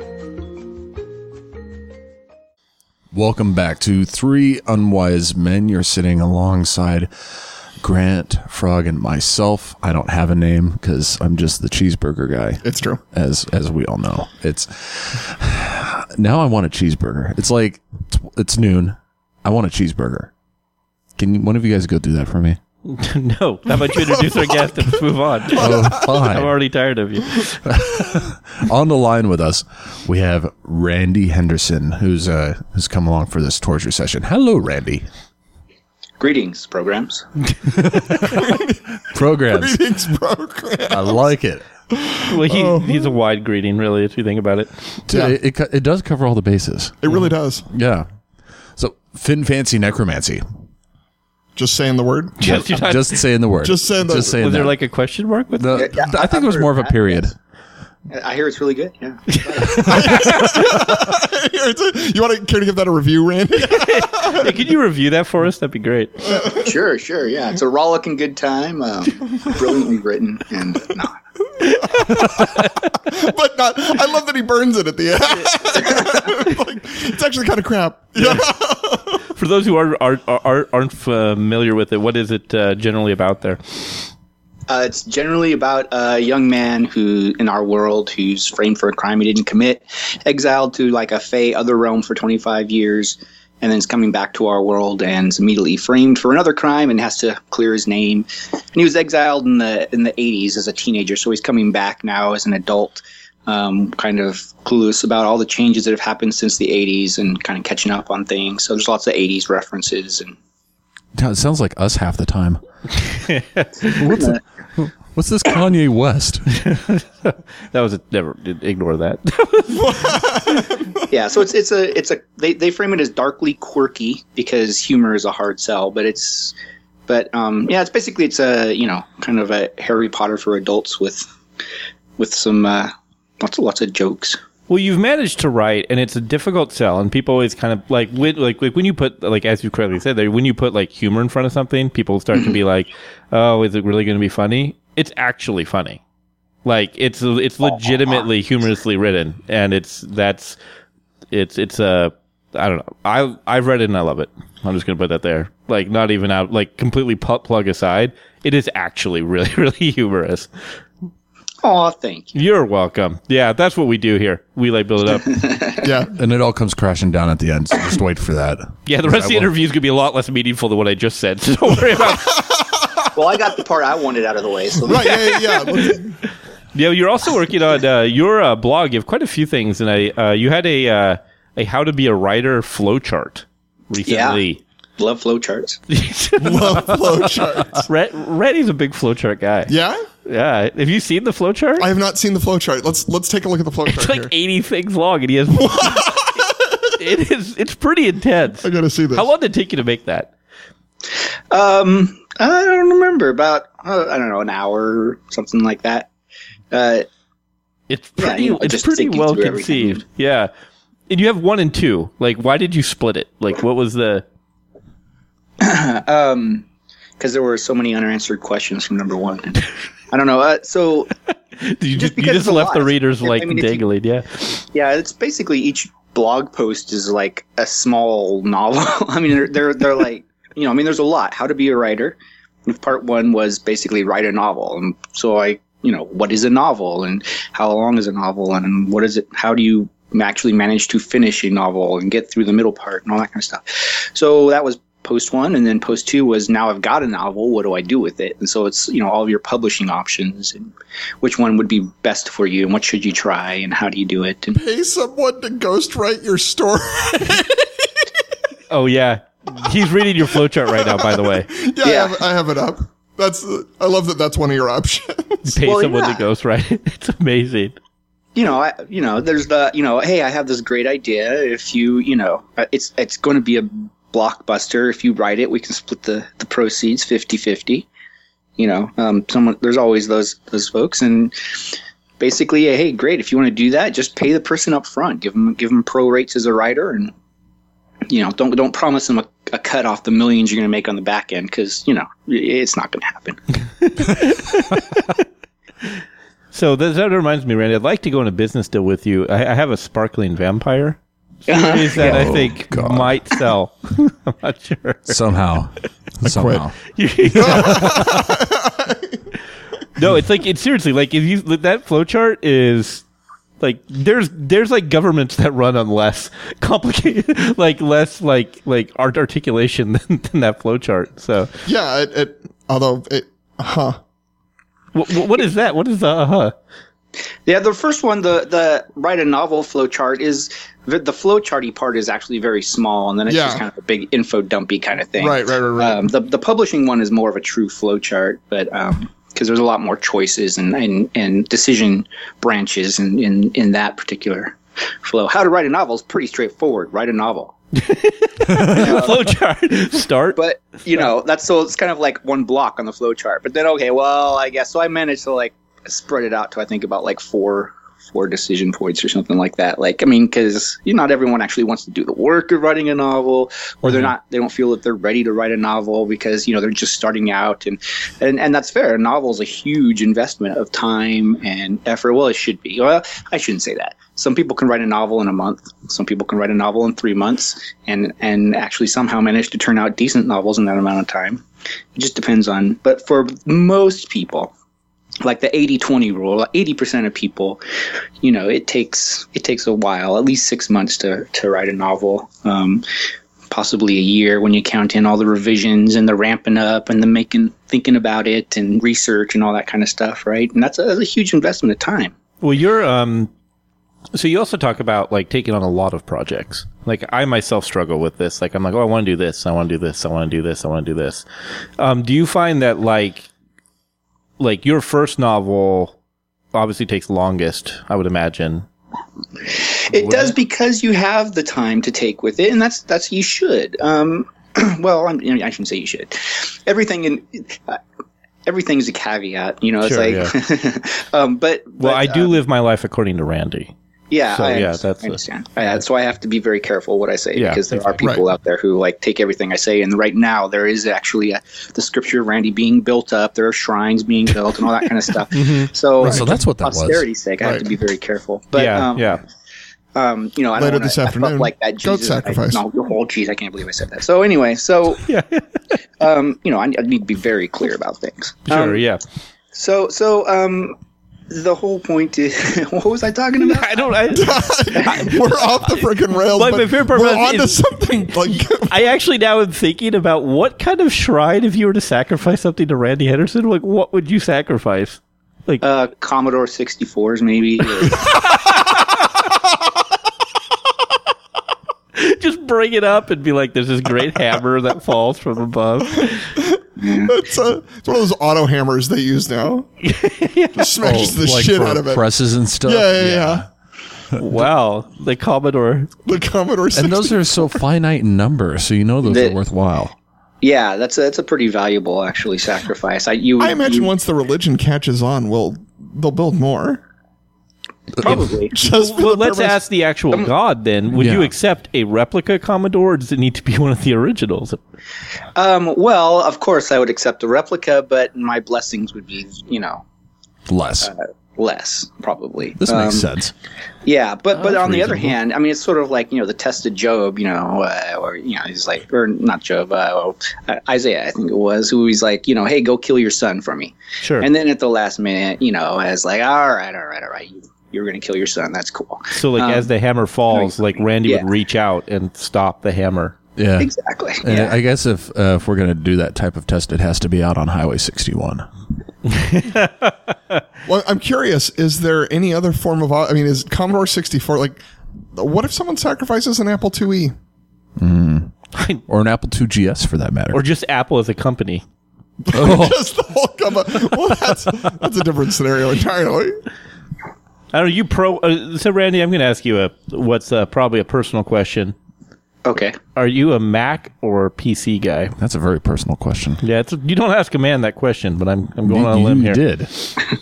Welcome back to Three Unwise Men. You're sitting alongside Grant, Frog, and myself. I don't have a name because I'm just the cheeseburger guy.
It's true.
As we all know. It's now I want a cheeseburger. It's like it's noon. I want a cheeseburger. Can one of you guys go do that for me?
No. How about you introduce our guest and let's move on?
Oh, fine.
I'm already tired of you.
On the line with us, we have Randy Henderson, who's come along for this torture session. Hello, Randy.
Greetings, programs.
Programs.
Greetings, programs.
I like it.
Well, he's a wide greeting, really, if you think about it.
Yeah. It does cover all the bases.
It really does.
Yeah. So, Fin Fancy Necromancy.
Just saying the word?
Just saying the word.
Just saying the word.
Was there like a question mark with
the? Yeah, I think it was more of a period.
Yes. I hear it's really good. Yeah.
You want to care to give that a review, Randy?
Hey, can you review that for us? That'd be great.
Sure. Yeah, it's a rollicking good time. Brilliantly written and not.
But not. I love that he burns it at the end. Like, it's actually kind of crap. Yeah.
For those who aren't familiar with it, what is it generally about there?
It's generally about a young man who, in our world, who's framed for a crime he didn't commit, exiled to like a fey other realm for 25 years, and then is coming back to our world and is immediately framed for another crime and has to clear his name. And he was exiled in the 80s as a teenager, so he's coming back now as an adult, kind of clueless about all the changes that have happened since the 80s and kind of catching up on things. So there's lots of 80s references. And
it sounds like us half the time. What's this Kanye West?
That was never ignore that.
Yeah, so they frame it as darkly quirky because humor is a hard sell, but it's basically a kind of a Harry Potter for adults with some lots of jokes.
Well, you've managed to write, and it's a difficult sell, and people always kind of like when you put, like, as you correctly said there, when you put like humor in front of something, people start to be like, "Oh, is it really going to be funny?" It's actually funny. Like it's legitimately humorously written, and It's I don't know. I've read it and I love it. I'm just going to put that there. Like, not even out, like, completely plug aside. It is actually really, really humorous.
Oh, thank you.
You're welcome. Yeah, that's what we do here. We like build it up.
Yeah, and it all comes crashing down at the end. So just wait for that.
Yeah, the rest of the interview is going to be a lot less meaningful than what I just said. So don't worry about it.
Well, I got the part I wanted out of the way. So.
Right, yeah.
Yeah, you're also working on your blog. You have quite a few things, and you had a how to be a writer flowchart recently.
Yeah. Love flowcharts.
Love flowcharts.
Randy's a big flowchart guy.
Yeah?
Yeah. Have you seen the flowchart?
I have not seen the flowchart. Let's take a look at the flowchart.
It's like
here.
80 things long, and he has. It's pretty intense.
I gotta see this.
How long did it take you to make that?
I don't remember. About I don't know, an hour or something like that.
It's pretty.
Yeah,
it's pretty well conceived.
Everything.
Yeah. And you have 1 and 2. Like, why did you split it? Like, what was the?
Because there were so many unanswered questions from number 1. I don't know. So
you just left the readers dangling. Yeah.
Yeah, it's basically each blog post is like a small novel. I mean, they're like, there's a lot. How to be a writer. And part 1 was basically write a novel, and so what is a novel, and how long is a novel, and what is it? How do you actually manage to finish a novel and get through the middle part and all that kind of stuff? So that was post 1, and then post 2 was, now I've got a novel, what do I do with it? And so it's all of your publishing options and which one would be best for you and what should you try and how do you do it. And
pay someone to ghostwrite your story.
Oh yeah, he's reading your flowchart right now, by the way.
Yeah. I have it up. I love that that's one of your options.
Pay someone to ghostwrite it. It's amazing.
There's the, hey, I have this great idea. If you, it's going to be a blockbuster. If you write it, we can split the proceeds 50-50. There's always those folks, and basically, hey, great. If you want to do that, just pay the person up front. Give them pro rates as a writer, and don't promise them a cut off the millions you're going to make on the back end, because it's not going to happen.
So that reminds me, Randy, I'd like to go in a business deal with you. I have a sparkling vampire series that I think might sell. I'm not sure.
Somehow.
No, it's seriously, like, if you, that flowchart is like, there's like governments that run on less complicated, like less like art articulation than that flowchart. So
yeah,
What is that? What is the
Yeah, the first one, the write a novel flowchart, is the flowcharty part is actually very small, and then it's just kind of a big info dumpy kind of thing.
Right.
The publishing one is more of a true flowchart, but because there's a lot more choices and decision branches in that particular flow. How to write a novel is pretty straightforward. Write a novel.
Flowchart start,
but it's kind of like one block on the flowchart. But then I guess so. I managed to spread it out to I think about four decision points or something like that. Because not everyone actually wants to do the work of writing a novel, or they don't feel that they're ready to write a novel because they're just starting out, and that's fair. A novel is a huge investment of time and effort. Well, it should be. Well, I shouldn't say that. Some people can write a novel in a month. Some people can write a novel in 3 months, and actually somehow manage to turn out decent novels in that amount of time. It just depends on. But for most people, like the 80-20 rule, 80% of people, it takes a while, at least 6 months to write a novel, possibly a year when you count in all the revisions and the ramping up and the thinking about it and research and all that kind of stuff, right? And that's a huge investment of time.
Well, you're so you also talk about taking on a lot of projects. Like, I myself struggle with this. Like, I'm like, oh, I want to do this, I want to do this, I want to do this, I want to do this. Do you find that like your first novel obviously takes longest, I would imagine?
It does, because you have the time to take with it, and that's you should. Well, I shouldn't say you should. Everything's a caveat, it's
sure, but I do live my life according to Randy.
Yeah, so, I understand. So I have to be very careful what I say, because there are people out there who take everything I say. And right now there is actually the scripture of Randy being built up. There are shrines being built and all that kind of stuff. So
that's what that was.
For posterity's sake, I have to be very careful. But, I don't
later this afternoon.
I felt like that
goat sacrifice.
Jeez, I can't believe I said that. So anyway, I need to be very clear about things.
Sure, yeah.
So, the whole point is, what was I talking about?
We're off the freaking rails.
Like, my favorite part
we're on to something. Like,
I actually now am thinking about what kind of shrine, if you were to sacrifice something to Randy Henderson, like what would you sacrifice? Like
Commodore 64s, maybe.
Just bring it up and be like, "There's this great hammer that falls from above."
It's one of those auto hammers they use now. Just smashes the shit out of it.
Presses and stuff.
Yeah.
Wow, the Commodore
64.
And those are so finite in number, so those are worthwhile.
Yeah, that's a pretty valuable actually sacrifice. I
imagine once the religion catches on, they'll build more.
Probably.
Let's ask the actual god then. Would you accept a replica Commodore, or does it need to be one of the originals?
Well, of course I would accept a replica, but my blessings would be, less, probably.
This makes sense.
Yeah, but on the other hand, I mean, it's sort of like, the test of Job, he's like, or not Job, Isaiah, I think it was, who he's like, hey, go kill your son for me.
Sure.
And then at the last minute, it's like, all right. You're going to kill your son. That's cool.
So, as the hammer falls, Randy would reach out and stop the hammer.
Yeah,
exactly.
And I guess if we're going to do that type of test, it has to be out on Highway 61.
Well, I'm curious. Is there any other form of? I mean, is Commodore 64 like? What if someone sacrifices an Apple IIe?
Or an Apple II GS for that matter,
or just Apple as a company?
Just the whole company. Well, that's a different scenario entirely.
I don't know. So Randy, I'm going to ask you what's probably a personal question.
Okay. Are
you a Mac or PC guy?
That's a very personal question.
Yeah, you don't ask a man that question, but I'm going on a limb here.
You did.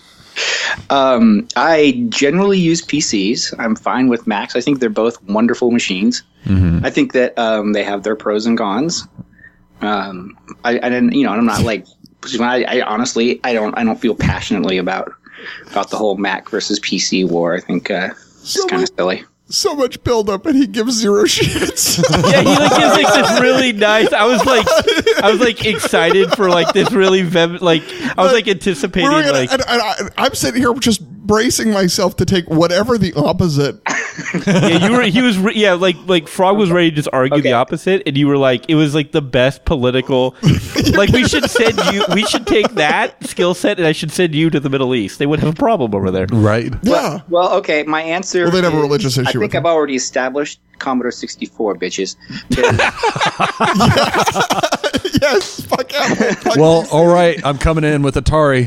I generally use PCs. I'm fine with Macs. I think they're both wonderful machines. Mm-hmm. I think that they have their pros and cons. I'm not like. I honestly, I don't feel passionately about the whole Mac versus PC war. I think it's kind of silly.
So much buildup, and he gives zero shits.
Yeah, he gives this really nice. I was excited for this really I was anticipating
I'm sitting here just bracing myself to take whatever the opposite.
Yeah, Frog was ready to just argue the opposite, and you were like, it was the best political. We should take that skill set, and I should send you to the Middle East. They wouldn't have a problem over there,
right?
Yeah.
Well, okay. My answer.
Well, they'd have a religious issue.
I think I've already established Commodore 64, bitches.
Yes. Fuck out.
Well, all right. I'm coming in with Atari.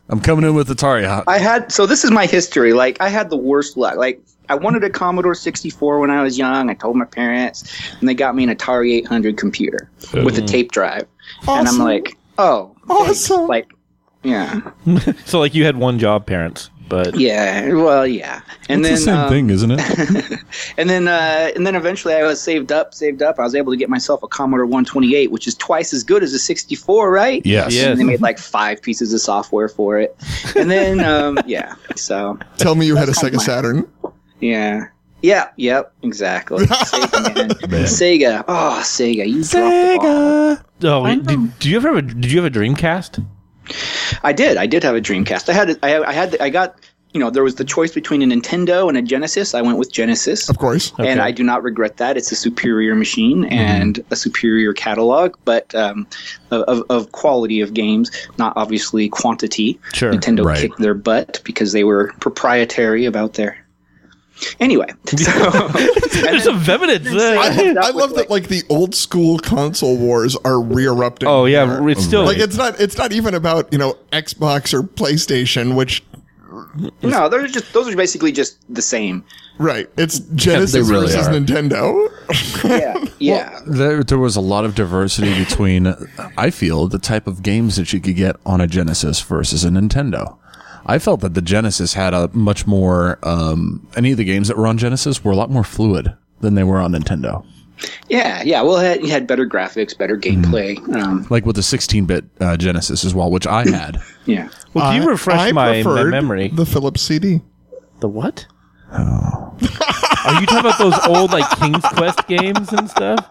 So this is my history. I had the worst luck. I wanted a Commodore 64 when I was young. I told my parents, and they got me an Atari 800 computer with a tape drive.
Awesome.
And I'm like, oh,
awesome.
Yeah.
So you had one job, parents. But
yeah, well, yeah, and
it's
then
the same thing, isn't it?
and then eventually I was saved up. I was able to get myself a Commodore 128, which is twice as good as a 64, right?
Yes.
And they made 5 pieces of software for it, and then So
tell me you had a Sega Saturn.
Yeah. Yep. Exactly. Sega, man. Sega. Oh, Sega. You dropped the ball.
Oh, did you have a Dreamcast?
I did have a Dreamcast. I got there was the choice between a Nintendo and a Genesis. I went with Genesis.
Of course.
Okay. And I do not regret that. It's a superior machine and a superior catalog, but of quality of games, not obviously quantity.
Sure.
Nintendo kicked their butt because they were proprietary about their. Anyway,
there's some evidence there.
I love that the old school console wars are re-erupting.
Oh yeah, it's still
it's not even about Xbox or PlayStation, which
no, those are basically just the same.
Right, it's Genesis versus Nintendo.
Yeah.
Well, there was a lot of diversity between, I feel, the type of games that you could get on a Genesis versus a Nintendo. I felt that the Genesis had a much more, any of the games that were on Genesis were a lot more fluid than they were on Nintendo.
Yeah. Well, you had better graphics, better gameplay.
With the 16-bit Genesis as well, which I had.
Yeah.
Well, can you refresh my memory?
The Philips CD.
The what? Are you talking about those old like King's Quest games and stuff?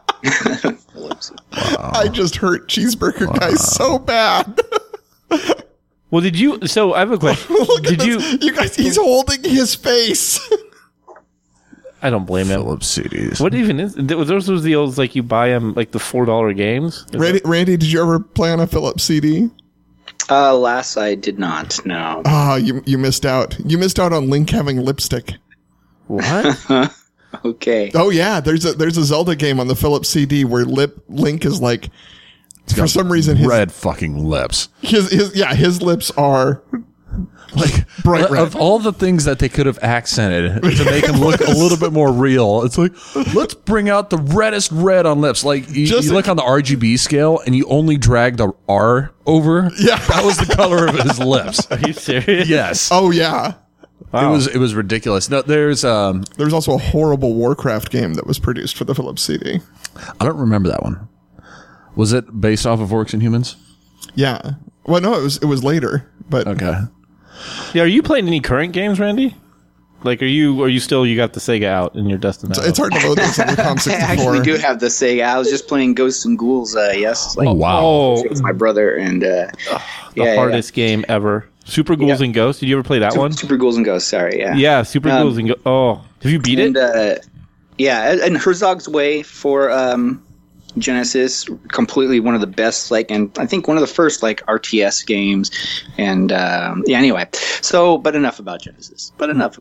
I just hurt Cheeseburger Guy so bad.
Well, did you? So I have a question. Did you?
You guys, he's holding his face.
I don't blame him.
Philips CDs.
What even is? Those was the old like you buy them like the $4 games.
Randy, did you ever play on a Philips CD?
Last I did not. No.
Ah, you missed out. You missed out on Link having lipstick.
What?
Okay.
Oh yeah, there's a Zelda game on the Philips CD where Link is like, for some reason, his
red fucking lips.
His lips are
like
bright red.
Of all the things that they could have accented to make him look a little bit more real, it's like, let's bring out the reddest red on lips. Like you look on the RGB scale and you only drag the R over.
Yeah,
that was the color of his lips.
Are you serious?
Yes.
Oh yeah.
Wow. It was ridiculous. No, there's
also a horrible Warcraft game that was produced for the Philips CD.
I don't remember that one. Was it based off of Orcs and Humans?
Yeah. Well, no, it was later. But
okay.
Yeah, are you playing any current games, Randy? Like, are you still you got the Sega out and you're dusting that?
It's hard to load this on the Com 64.
I actually do have the Sega. I was just playing Ghosts and Ghouls. Yes.
Like, wow.
With my brother and
the hardest game ever. Super Ghouls and Ghosts. Did you ever play that one?
Super Ghouls and Ghosts. Sorry. Yeah.
Yeah. Super Ghouls and Ghosts. Oh, have you beat it?
Yeah, and Herzog's Way for Genesis, completely one of the best, and I think one of the first RTS games, and anyway, but enough about Genesis. What am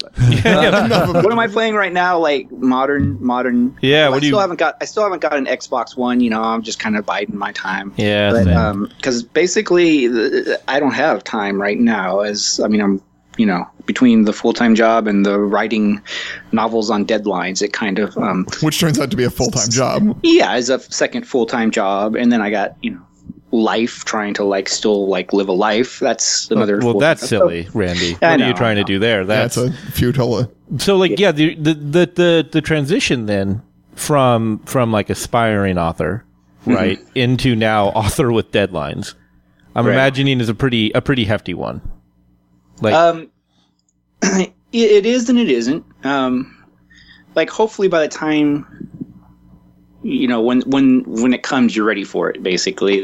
I playing right now? Like modern.
Yeah,
I still haven't got an Xbox One. I'm just kind of biding my time.
Yeah,
but because basically I don't have time right now. I'm between the full-time job and the writing novels on deadlines, it kind of
which turns out to be a full-time job.
Yeah, as a second full-time job, and then I got life, trying to still live a life. That's another.
Well, that's silly, Randy. What are you trying to do there?
That's a futile.
So the transition then from aspiring author, right, into now author with deadlines. I'm imagining is a pretty hefty one.
It is and it isn't. Hopefully by the time when it comes, you're ready for it. Basically,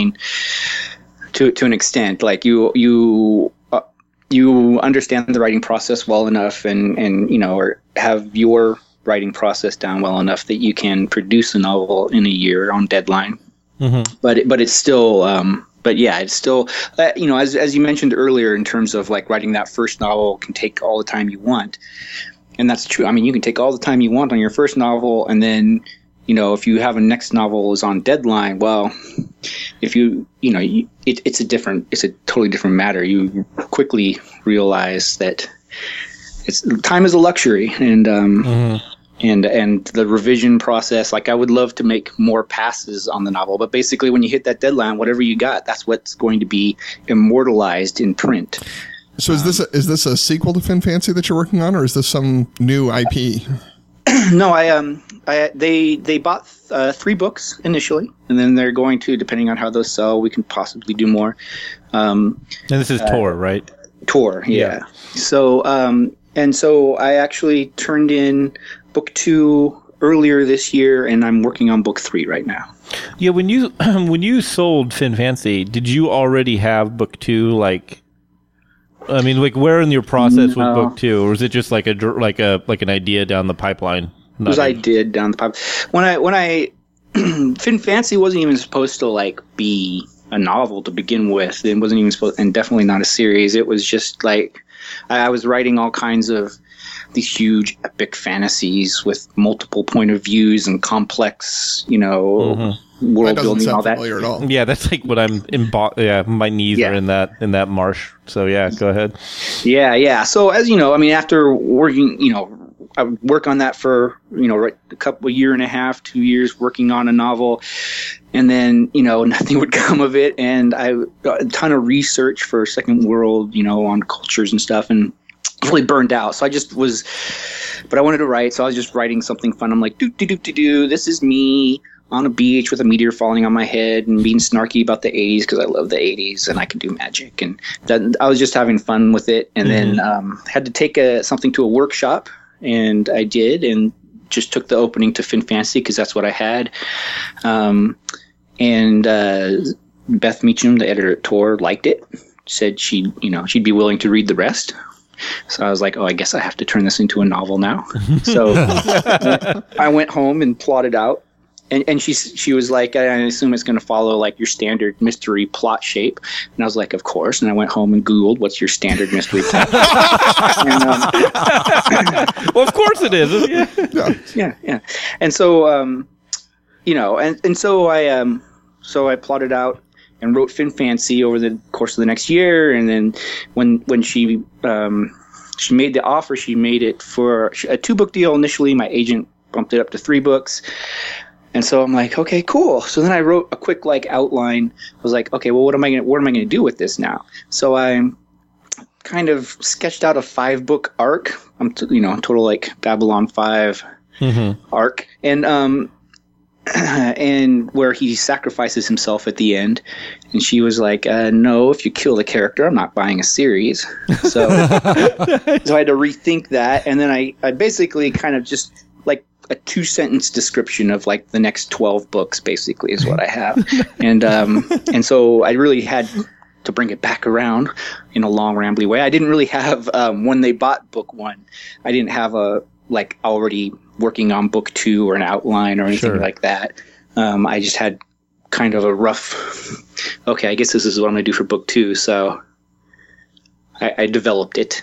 to an extent, you understand the writing process well enough, and or have your writing process down well enough that you can produce a novel in a year on deadline. Mm-hmm. But it's still. But yeah, it's still, as you mentioned earlier, in terms of writing that first novel can take all the time you want. And that's true. You can take all the time you want on your first novel. And then, if you have a next novel is on deadline, well, if it's a totally different matter. You quickly realize that time is a luxury, and, and the revision process, I would love to make more passes on the novel, but basically when you hit that deadline, whatever you got, that's what's going to be immortalized in print.
So is this a sequel to Fin Fancy that you're working on, or is this some new IP?
No, they bought 3 books initially, and then they're going to, depending on how those sell, we can possibly do more.
And this is Tor, right?
Tor, yeah. So, and so I actually turned in book 2 earlier this year, and I'm working on book 3 right now.
Yeah, when you sold Fin Fancy, did you already have book 2? Where in your process was book 2, or was it just an idea down the pipeline?
It was idea down the pipeline. When I Fin Fancy wasn't even supposed to be a novel to begin with. It wasn't even supposed, and definitely not a series. It was just I was writing all kinds of these huge epic fantasies with multiple point of views and complex, world building, all that.
At all.
Yeah, that's what I'm in. My knees are in that marsh. So yeah, go ahead.
Yeah. So as you know, after working, I would work on that for a year and a half, 2 years working on a novel, and then nothing would come of it, and I got a ton of research for Second World, on cultures and stuff, and really burned out. So I just was, but I wanted to write, so I was just writing something fun. I'm like, this is me on a beach with a meteor falling on my head and being snarky about the 80s because I love the 80s and I can do magic, and I was just having fun with it, and then had to take something to a workshop. and I did, and just took the opening to Fin Fantasy because that's what I had. And Beth Meacham, the editor at Tor, liked it. Said she'd be willing to read the rest. So I was like, I guess I have to turn this into a novel now. So I went home and plotted out. And she was like, I assume it's going to follow like your standard mystery plot shape. And I was like, of course. And I went home and Googled, what's your standard mystery plot?
Well, of course it is.
Yeah. And so, so I plotted out and wrote Fin Fancy over the course of the next year. And then when she made the offer, she made it for a 2-book deal initially. My agent bumped it up to 3 books. And so I'm like, okay, cool. So then I wrote a quick outline. I was like, okay, well, what am I going to do with this now? So I kind of sketched out a 5-book arc. Total like Babylon 5 arc, and where he sacrifices himself at the end. And she was like, no, if you kill the character, I'm not buying a series. So, so I had to rethink that. And then I basically kind of just like a 2-sentence description of like the next 12 books basically is what I have. And so I really had to bring it back around in a long rambly way. I didn't really have, when they bought book 1, I didn't have already working on book 2 or an outline or anything like that. I just had kind of a rough, okay, I guess this is what I'm going to do for book 2. So I developed it.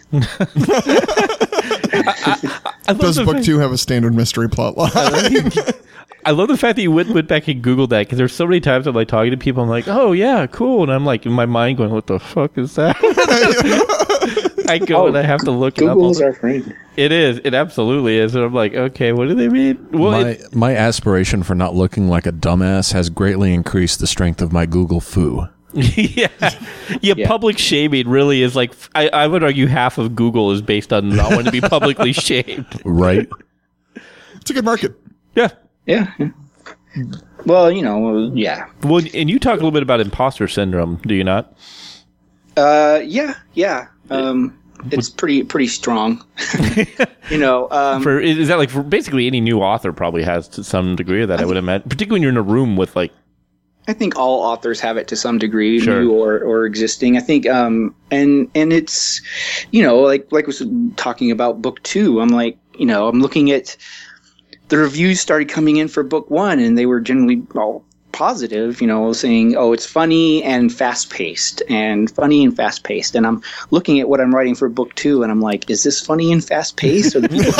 Does book 2 have a standard mystery plot line?
I love the fact that you went back and Googled that, because there's so many times I'm like talking to people, I'm like, oh yeah, cool, and I'm like in my mind going, what the fuck is that? I go and I have to look it up.
Google's our friend.
It is. It absolutely is. And I'm like, okay, what do they mean? Well,
my aspiration for not looking like a dumbass has greatly increased the strength of my Google foo.
Yeah. Public shaming really is like, I would argue half of Google is based on not wanting to be publicly shamed.
Right.
It's a good market.
Yeah.
Yeah. Well, yeah.
Well, and you talk a little bit about imposter syndrome, do you not?
Yeah. It's pretty strong. Is
that like for basically any new author probably has to some degree of that, I would imagine, particularly when you're in a room with like.
I think all authors have it to some degree, new or existing. I think, and it's, like I was talking about book 2. I'm like, I'm looking at the reviews started coming in for book 1, and they were generally all positive, saying, oh, it's funny and fast paced. And I'm looking at what I'm writing for book 2, and I'm like, is this funny and fast paced? Or the people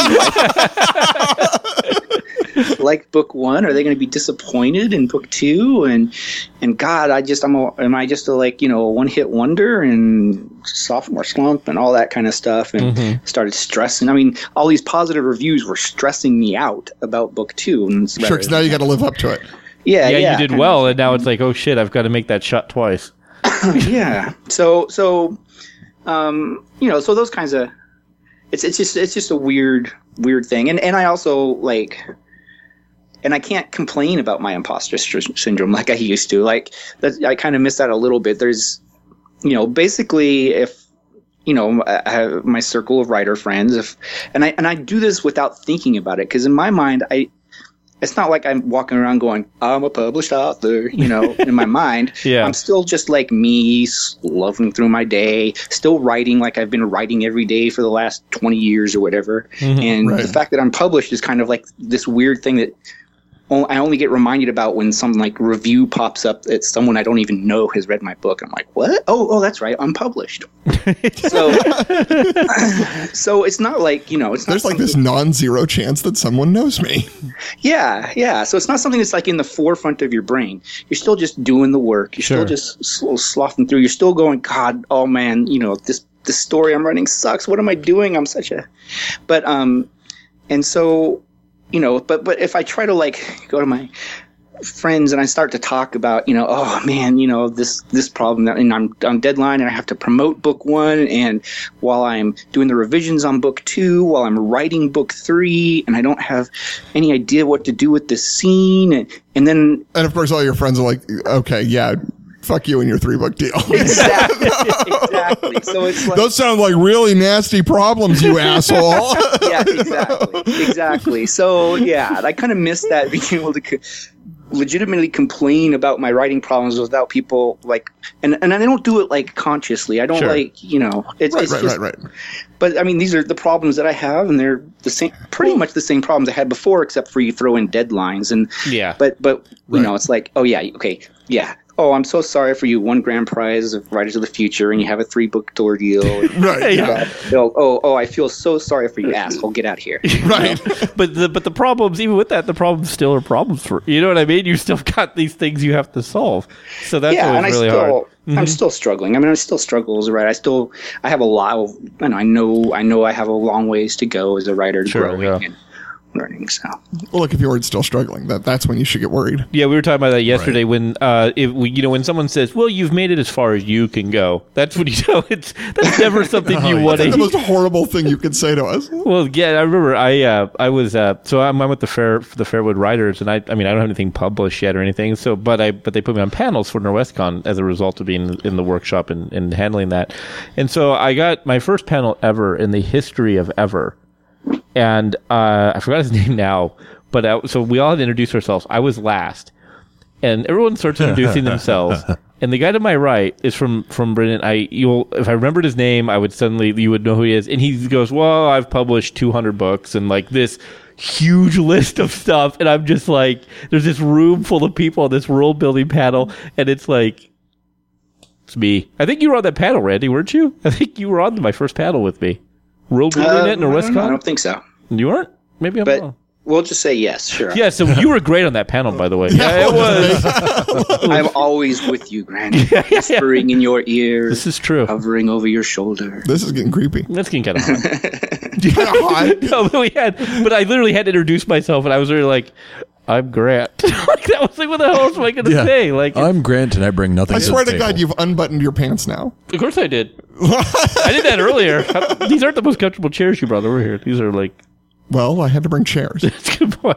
who like book 1, are they going to be disappointed in book 2? And God, am I just a one-hit wonder and sophomore slump and all that kind of stuff? And started stressing. I mean, all these positive reviews were stressing me out about book 2. And
sure, because now you got to live up to it.
Yeah, you did well, and now it's like, oh shit, I've got to make that shot twice.
Yeah. So so those kinds of, it's just a weird thing, and I also and I can't complain about my imposter syndrome like I used to. Like I kind of miss that a little bit. There's, basically if. I have my circle of writer friends, and I do this without thinking about it, because in my mind, it's not like I'm walking around going, I'm a published author, in my mind. Yeah. I'm still just like me, sloughing through my day, still writing like I've been writing every day for the last 20 years or whatever. And the fact that I'm published is kind of like this weird thing that I only get reminded about when some review pops up that someone I don't even know has read my book. I'm like, what? Oh, that's right, I'm published. So it's not like, it's not.
There's this non-zero chance that someone knows me.
Yeah. So it's not something that's in the forefront of your brain. You're still just doing the work. You're still just sloughing through. You're still going, God, oh man, this story I'm writing sucks. What am I doing? I'm such a, but and so. But if I try to go to my friends and I start to talk about, oh man, this problem, and I'm on deadline and I have to promote book 1, and while I'm doing the revisions on book 2, while I'm writing book 3, and I don't have any idea what to do with this scene, and then
of course all your friends are like, okay, yeah, fuck you and your 3-book deal.
Exactly. So it's like,
those sound like really nasty problems, you asshole.
Yeah, exactly. So yeah, I kind of miss that, being able to legitimately complain about my writing problems without people like, and I don't do it like consciously. I don't it's
right.
But I mean, these are the problems that I have, and they're the same, pretty much the same problems I had before, except for you throw in deadlines and But you know, it's like, oh yeah, okay, yeah. Oh, I'm so sorry for you. 1 grand prize of Writers of the Future, and you have a 3-book door deal.
Right.
Yeah. Oh, I feel so sorry for you, asshole. Get out of here.
Right.
But the problems, even with that, the problems still are problems for you. Know what I mean? You still got these things you have to solve. So that's always really hard. Mm-hmm.
I'm still struggling. I mean, I still struggle as a writer. I have a lot of, and I know I have a long ways to go as a writer, growing and learning. So,
well, look, if you were still struggling, that's when you should get worried.
Yeah, we were talking about that yesterday. When when someone says, "Well, you've made it as far as you can go," that's when you know that's never something you want to.
That's the most horrible thing you could say to us.
Well, yeah, I remember I was so I'm with the Fairwood Writers, and I mean I don't have anything published yet or anything. So, but they put me on panels for NorwestCon as a result of being in the workshop and handling that. And so I got my first panel ever in the history of ever. And I forgot his name now, but so we all had to introduce ourselves. I was last, and everyone starts introducing themselves. And the guy to my right is from Britain. If I remembered his name, you would know who he is. And he goes, "Well, I've published 200 books and like this huge list of stuff." And I'm just like, there's this room full of people on this world building panel, and it's like, it's me. I think you were on that panel, Randy, weren't you? I think you were on my first panel with me. World building it in NorwestCon?
I don't think so.
You weren't? Maybe I'm wrong.
We'll just say yes, sure.
Yeah, so you were great on that panel, by the way. Yeah, it was.
I'm always with you, Granny. Whispering in your ears.
This is true.
Hovering over your shoulder.
This is getting creepy.
That's getting kind of hot. No, but I literally had to introduce myself, and I was really like, "I'm Grant." Like that was like, what the hell else am I going to say? Like,
I'm Grant, and I bring nothing.
I
to
swear
the
to
table.
God, you've unbuttoned your pants now.
Of course I did. I did that earlier. These aren't the most comfortable chairs you brought over here. These are like.
Well, I had to bring chairs.
That's a good point.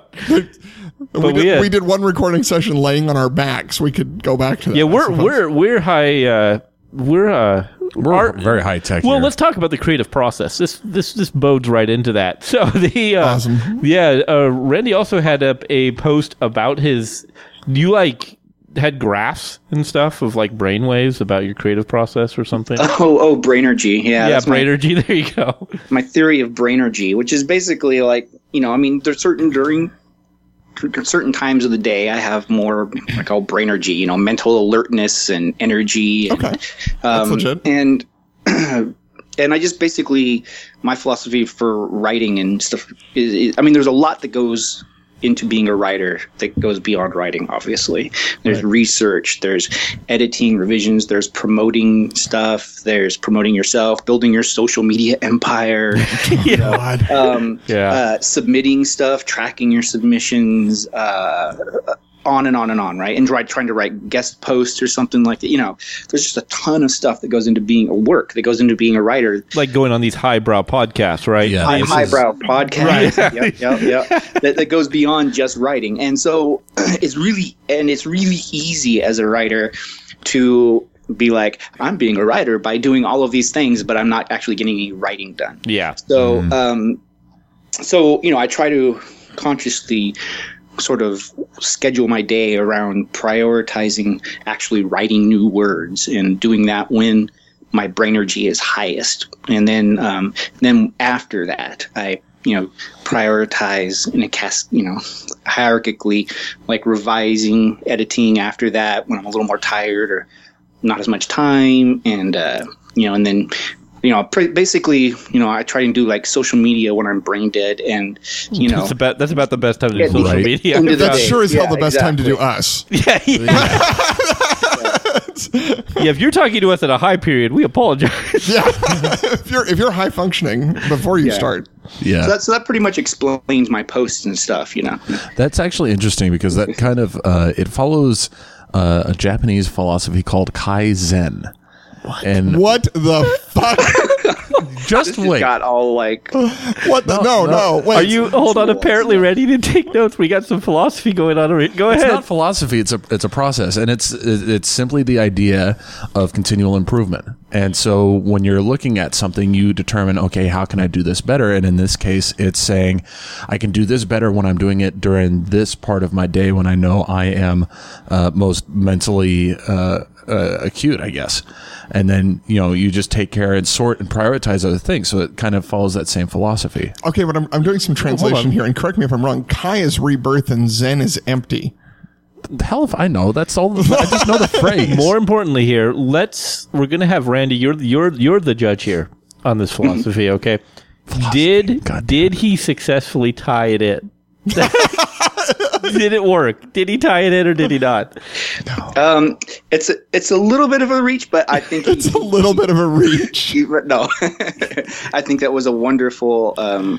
We did one recording session laying on our backs. We could go back to that.
Yeah, we're high. We're
very high tech.
Well,
here.
let's talk about the creative process. This bodes right into that. So
awesome.
Yeah, Randy also had up a post about his. You had graphs and stuff of like brainwaves about your creative process or something.
Oh, Brainergy. Yeah,
Brainergy. There you go.
My theory of Brainergy, which is basically like, I mean, there's certain times of the day I have more I call Brainergy, mental alertness and energy.
Okay. That's legit.
And I just basically, my philosophy for writing and stuff is I mean, there's a lot that goes into being a writer that goes beyond writing, obviously. There's research, there's editing, revisions, there's promoting stuff, there's promoting yourself, building your social media empire, submitting stuff, tracking your submissions, on and on and on, right? And trying to write guest posts or something like that. There's just a ton of stuff that goes into being that goes into being a writer.
Like going on these highbrow podcasts, right?
Yeah. Highbrow podcasts. Right. Yep. That goes beyond just writing. And so it's really easy as a writer to be like, I'm being a writer by doing all of these things, but I'm not actually getting any writing done.
Yeah.
So, I try to consciously sort of schedule my day around prioritizing actually writing new words and doing that when my Brainergy is highest. And then after that, I prioritize in a hierarchically, like revising, editing after that when I'm a little more tired or not as much time, and and then basically, I try and do like social media when I'm brain dead, and
that's about the best time to do social media.
That's sure as hell the best time to do us.
Yeah. If you're talking to us at a high period, we apologize.
Yeah, if you're high functioning before you start.
Yeah.
So that pretty much explains my posts and stuff.
That's actually interesting because that kind of it follows a Japanese philosophy called Kaizen.
What the fuck?
Just wait.
Got all like.
What the? No. Wait.
Are you? Hold on. Apparently ready to take notes. We got some philosophy going on. Go ahead.
It's not philosophy. It's a process, and it's simply the idea of continual improvement. And so when you're looking at something, you determine, okay, how can I do this better? And in this case, it's saying, I can do this better when I'm doing it during this part of my day when I know I am most mentally acute, I guess. And then, you just take care and sort and prioritize other things. So it kind of follows that same philosophy.
Okay, but I'm doing some translation here, and correct me if I'm wrong. Kai is rebirth and Zen is empty.
The hell if I know. That's all. I just know the phrase.
More importantly here, we're going to have Randy, you're the judge here on this philosophy, okay? Did he successfully tie it in? Did it work? Did he tie it in or did he not?
No. It's a little bit of a reach, but I think
it's a little bit of a reach.
No, I think that was a wonderful.
Thank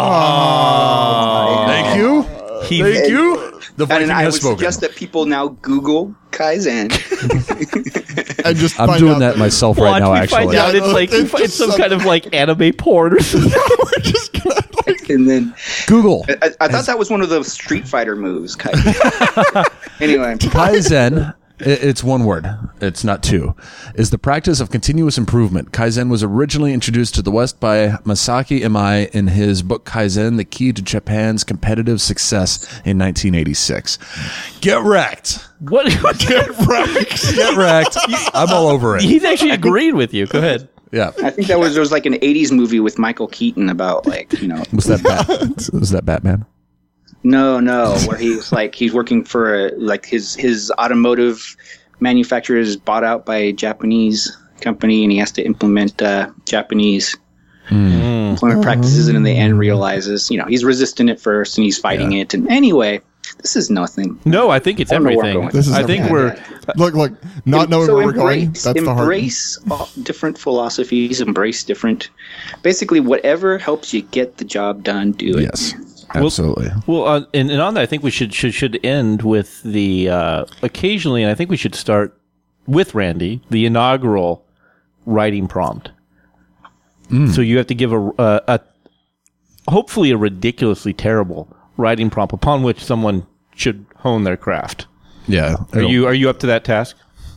you. Thank you. The Viking
and I
has
would
spoken.
suggest that people now Google Kaizen.
I'm
doing that myself right now. Actually,
find out it's some kind of like anime porn or something.
We're just gonna
and then
Google.
I thought that was one of those Street Fighter moves. Anyway,
Kaizen. It's one word. It's not two. Is the practice of continuous improvement. Kaizen was originally introduced to the West by Masaki Imai in his book Kaizen, The Key to Japan's Competitive Success in 1986. Get wrecked.
What?
get wrecked.
Get wrecked. I'm all over it.
He's actually agreed with you. Go ahead.
Yeah.
I think there was like an 80s movie with Michael Keaton about
Was that Batman?
No, where he's working for his automotive manufacturer is bought out by a Japanese company and he has to implement Japanese employment practices and in the end realizes, he's resisting it first and he's fighting it. And anyway, this is nothing.
No, I think it's everything.
I think we're look, not knowing where we're going. That's the hard.
Embrace different philosophies, basically whatever helps you get the job done, do it.
Yes. Absolutely.
Well, and on that, I think we should end with the occasionally, and I think we should start with Randy, the inaugural writing prompt. So you have to give a hopefully a ridiculously terrible writing prompt upon which someone should hone their craft.
Yeah.
Are you up to that task?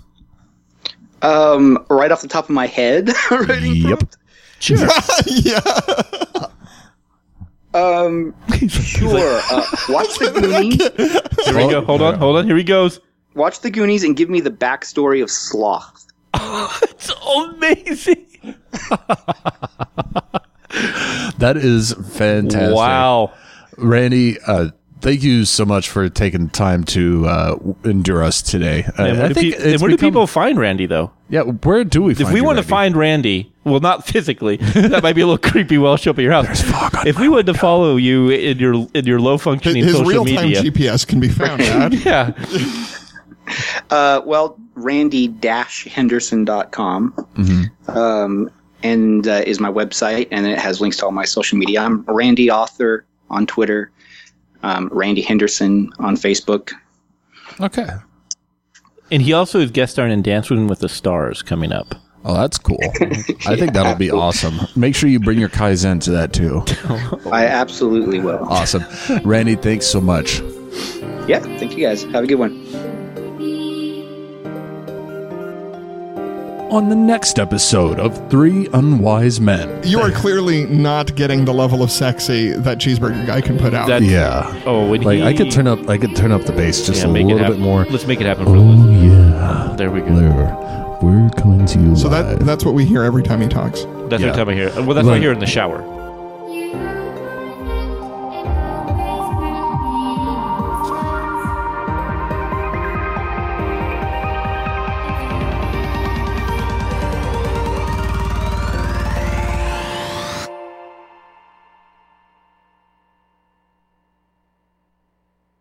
Right off the top of my head, writing prompt?
Sure.
Yeah.
Sure. Watch the Goonies.
Here we go. Hold on. Here he goes.
Watch the Goonies and give me the backstory of Sloth.
It's amazing.
That is fantastic.
Wow.
Randy, thank you so much for taking time to endure us today.
And where do people find Randy, though?
Yeah, where do we find
If we want to
Randy?
find Randy, well, not physically. That might be a little creepy while I'll show up at your house. If we wanted to follow you in your low-functioning
his
social media.
His real-time GPS can be found at.
Yeah.
Randy-Henderson.com and is my website, and it has links to all my social media. I'm Randy Author on Twitter, Randy Henderson on Facebook.
Okay.
And he also is guest starring in Dancing with the Stars coming up.
Oh, that's cool. I think that'll be awesome. Make sure you bring your Kaizen to that, too.
I absolutely will.
Awesome. Randy, thanks so much.
Yeah, thank you guys. Have a good one.
On the next episode of Three Unwise Men.
You are clearly not getting the level of sexy that Cheeseburger Guy can put out.
Yeah.
Oh, when
I could turn up the bass just a little bit more.
Let's make it happen for the listeners.
Yeah.
There we go.
We're coming to you
So
live.
that's what we hear every time he talks.
That's what I'm hear. Well, that's what I hear in the shower.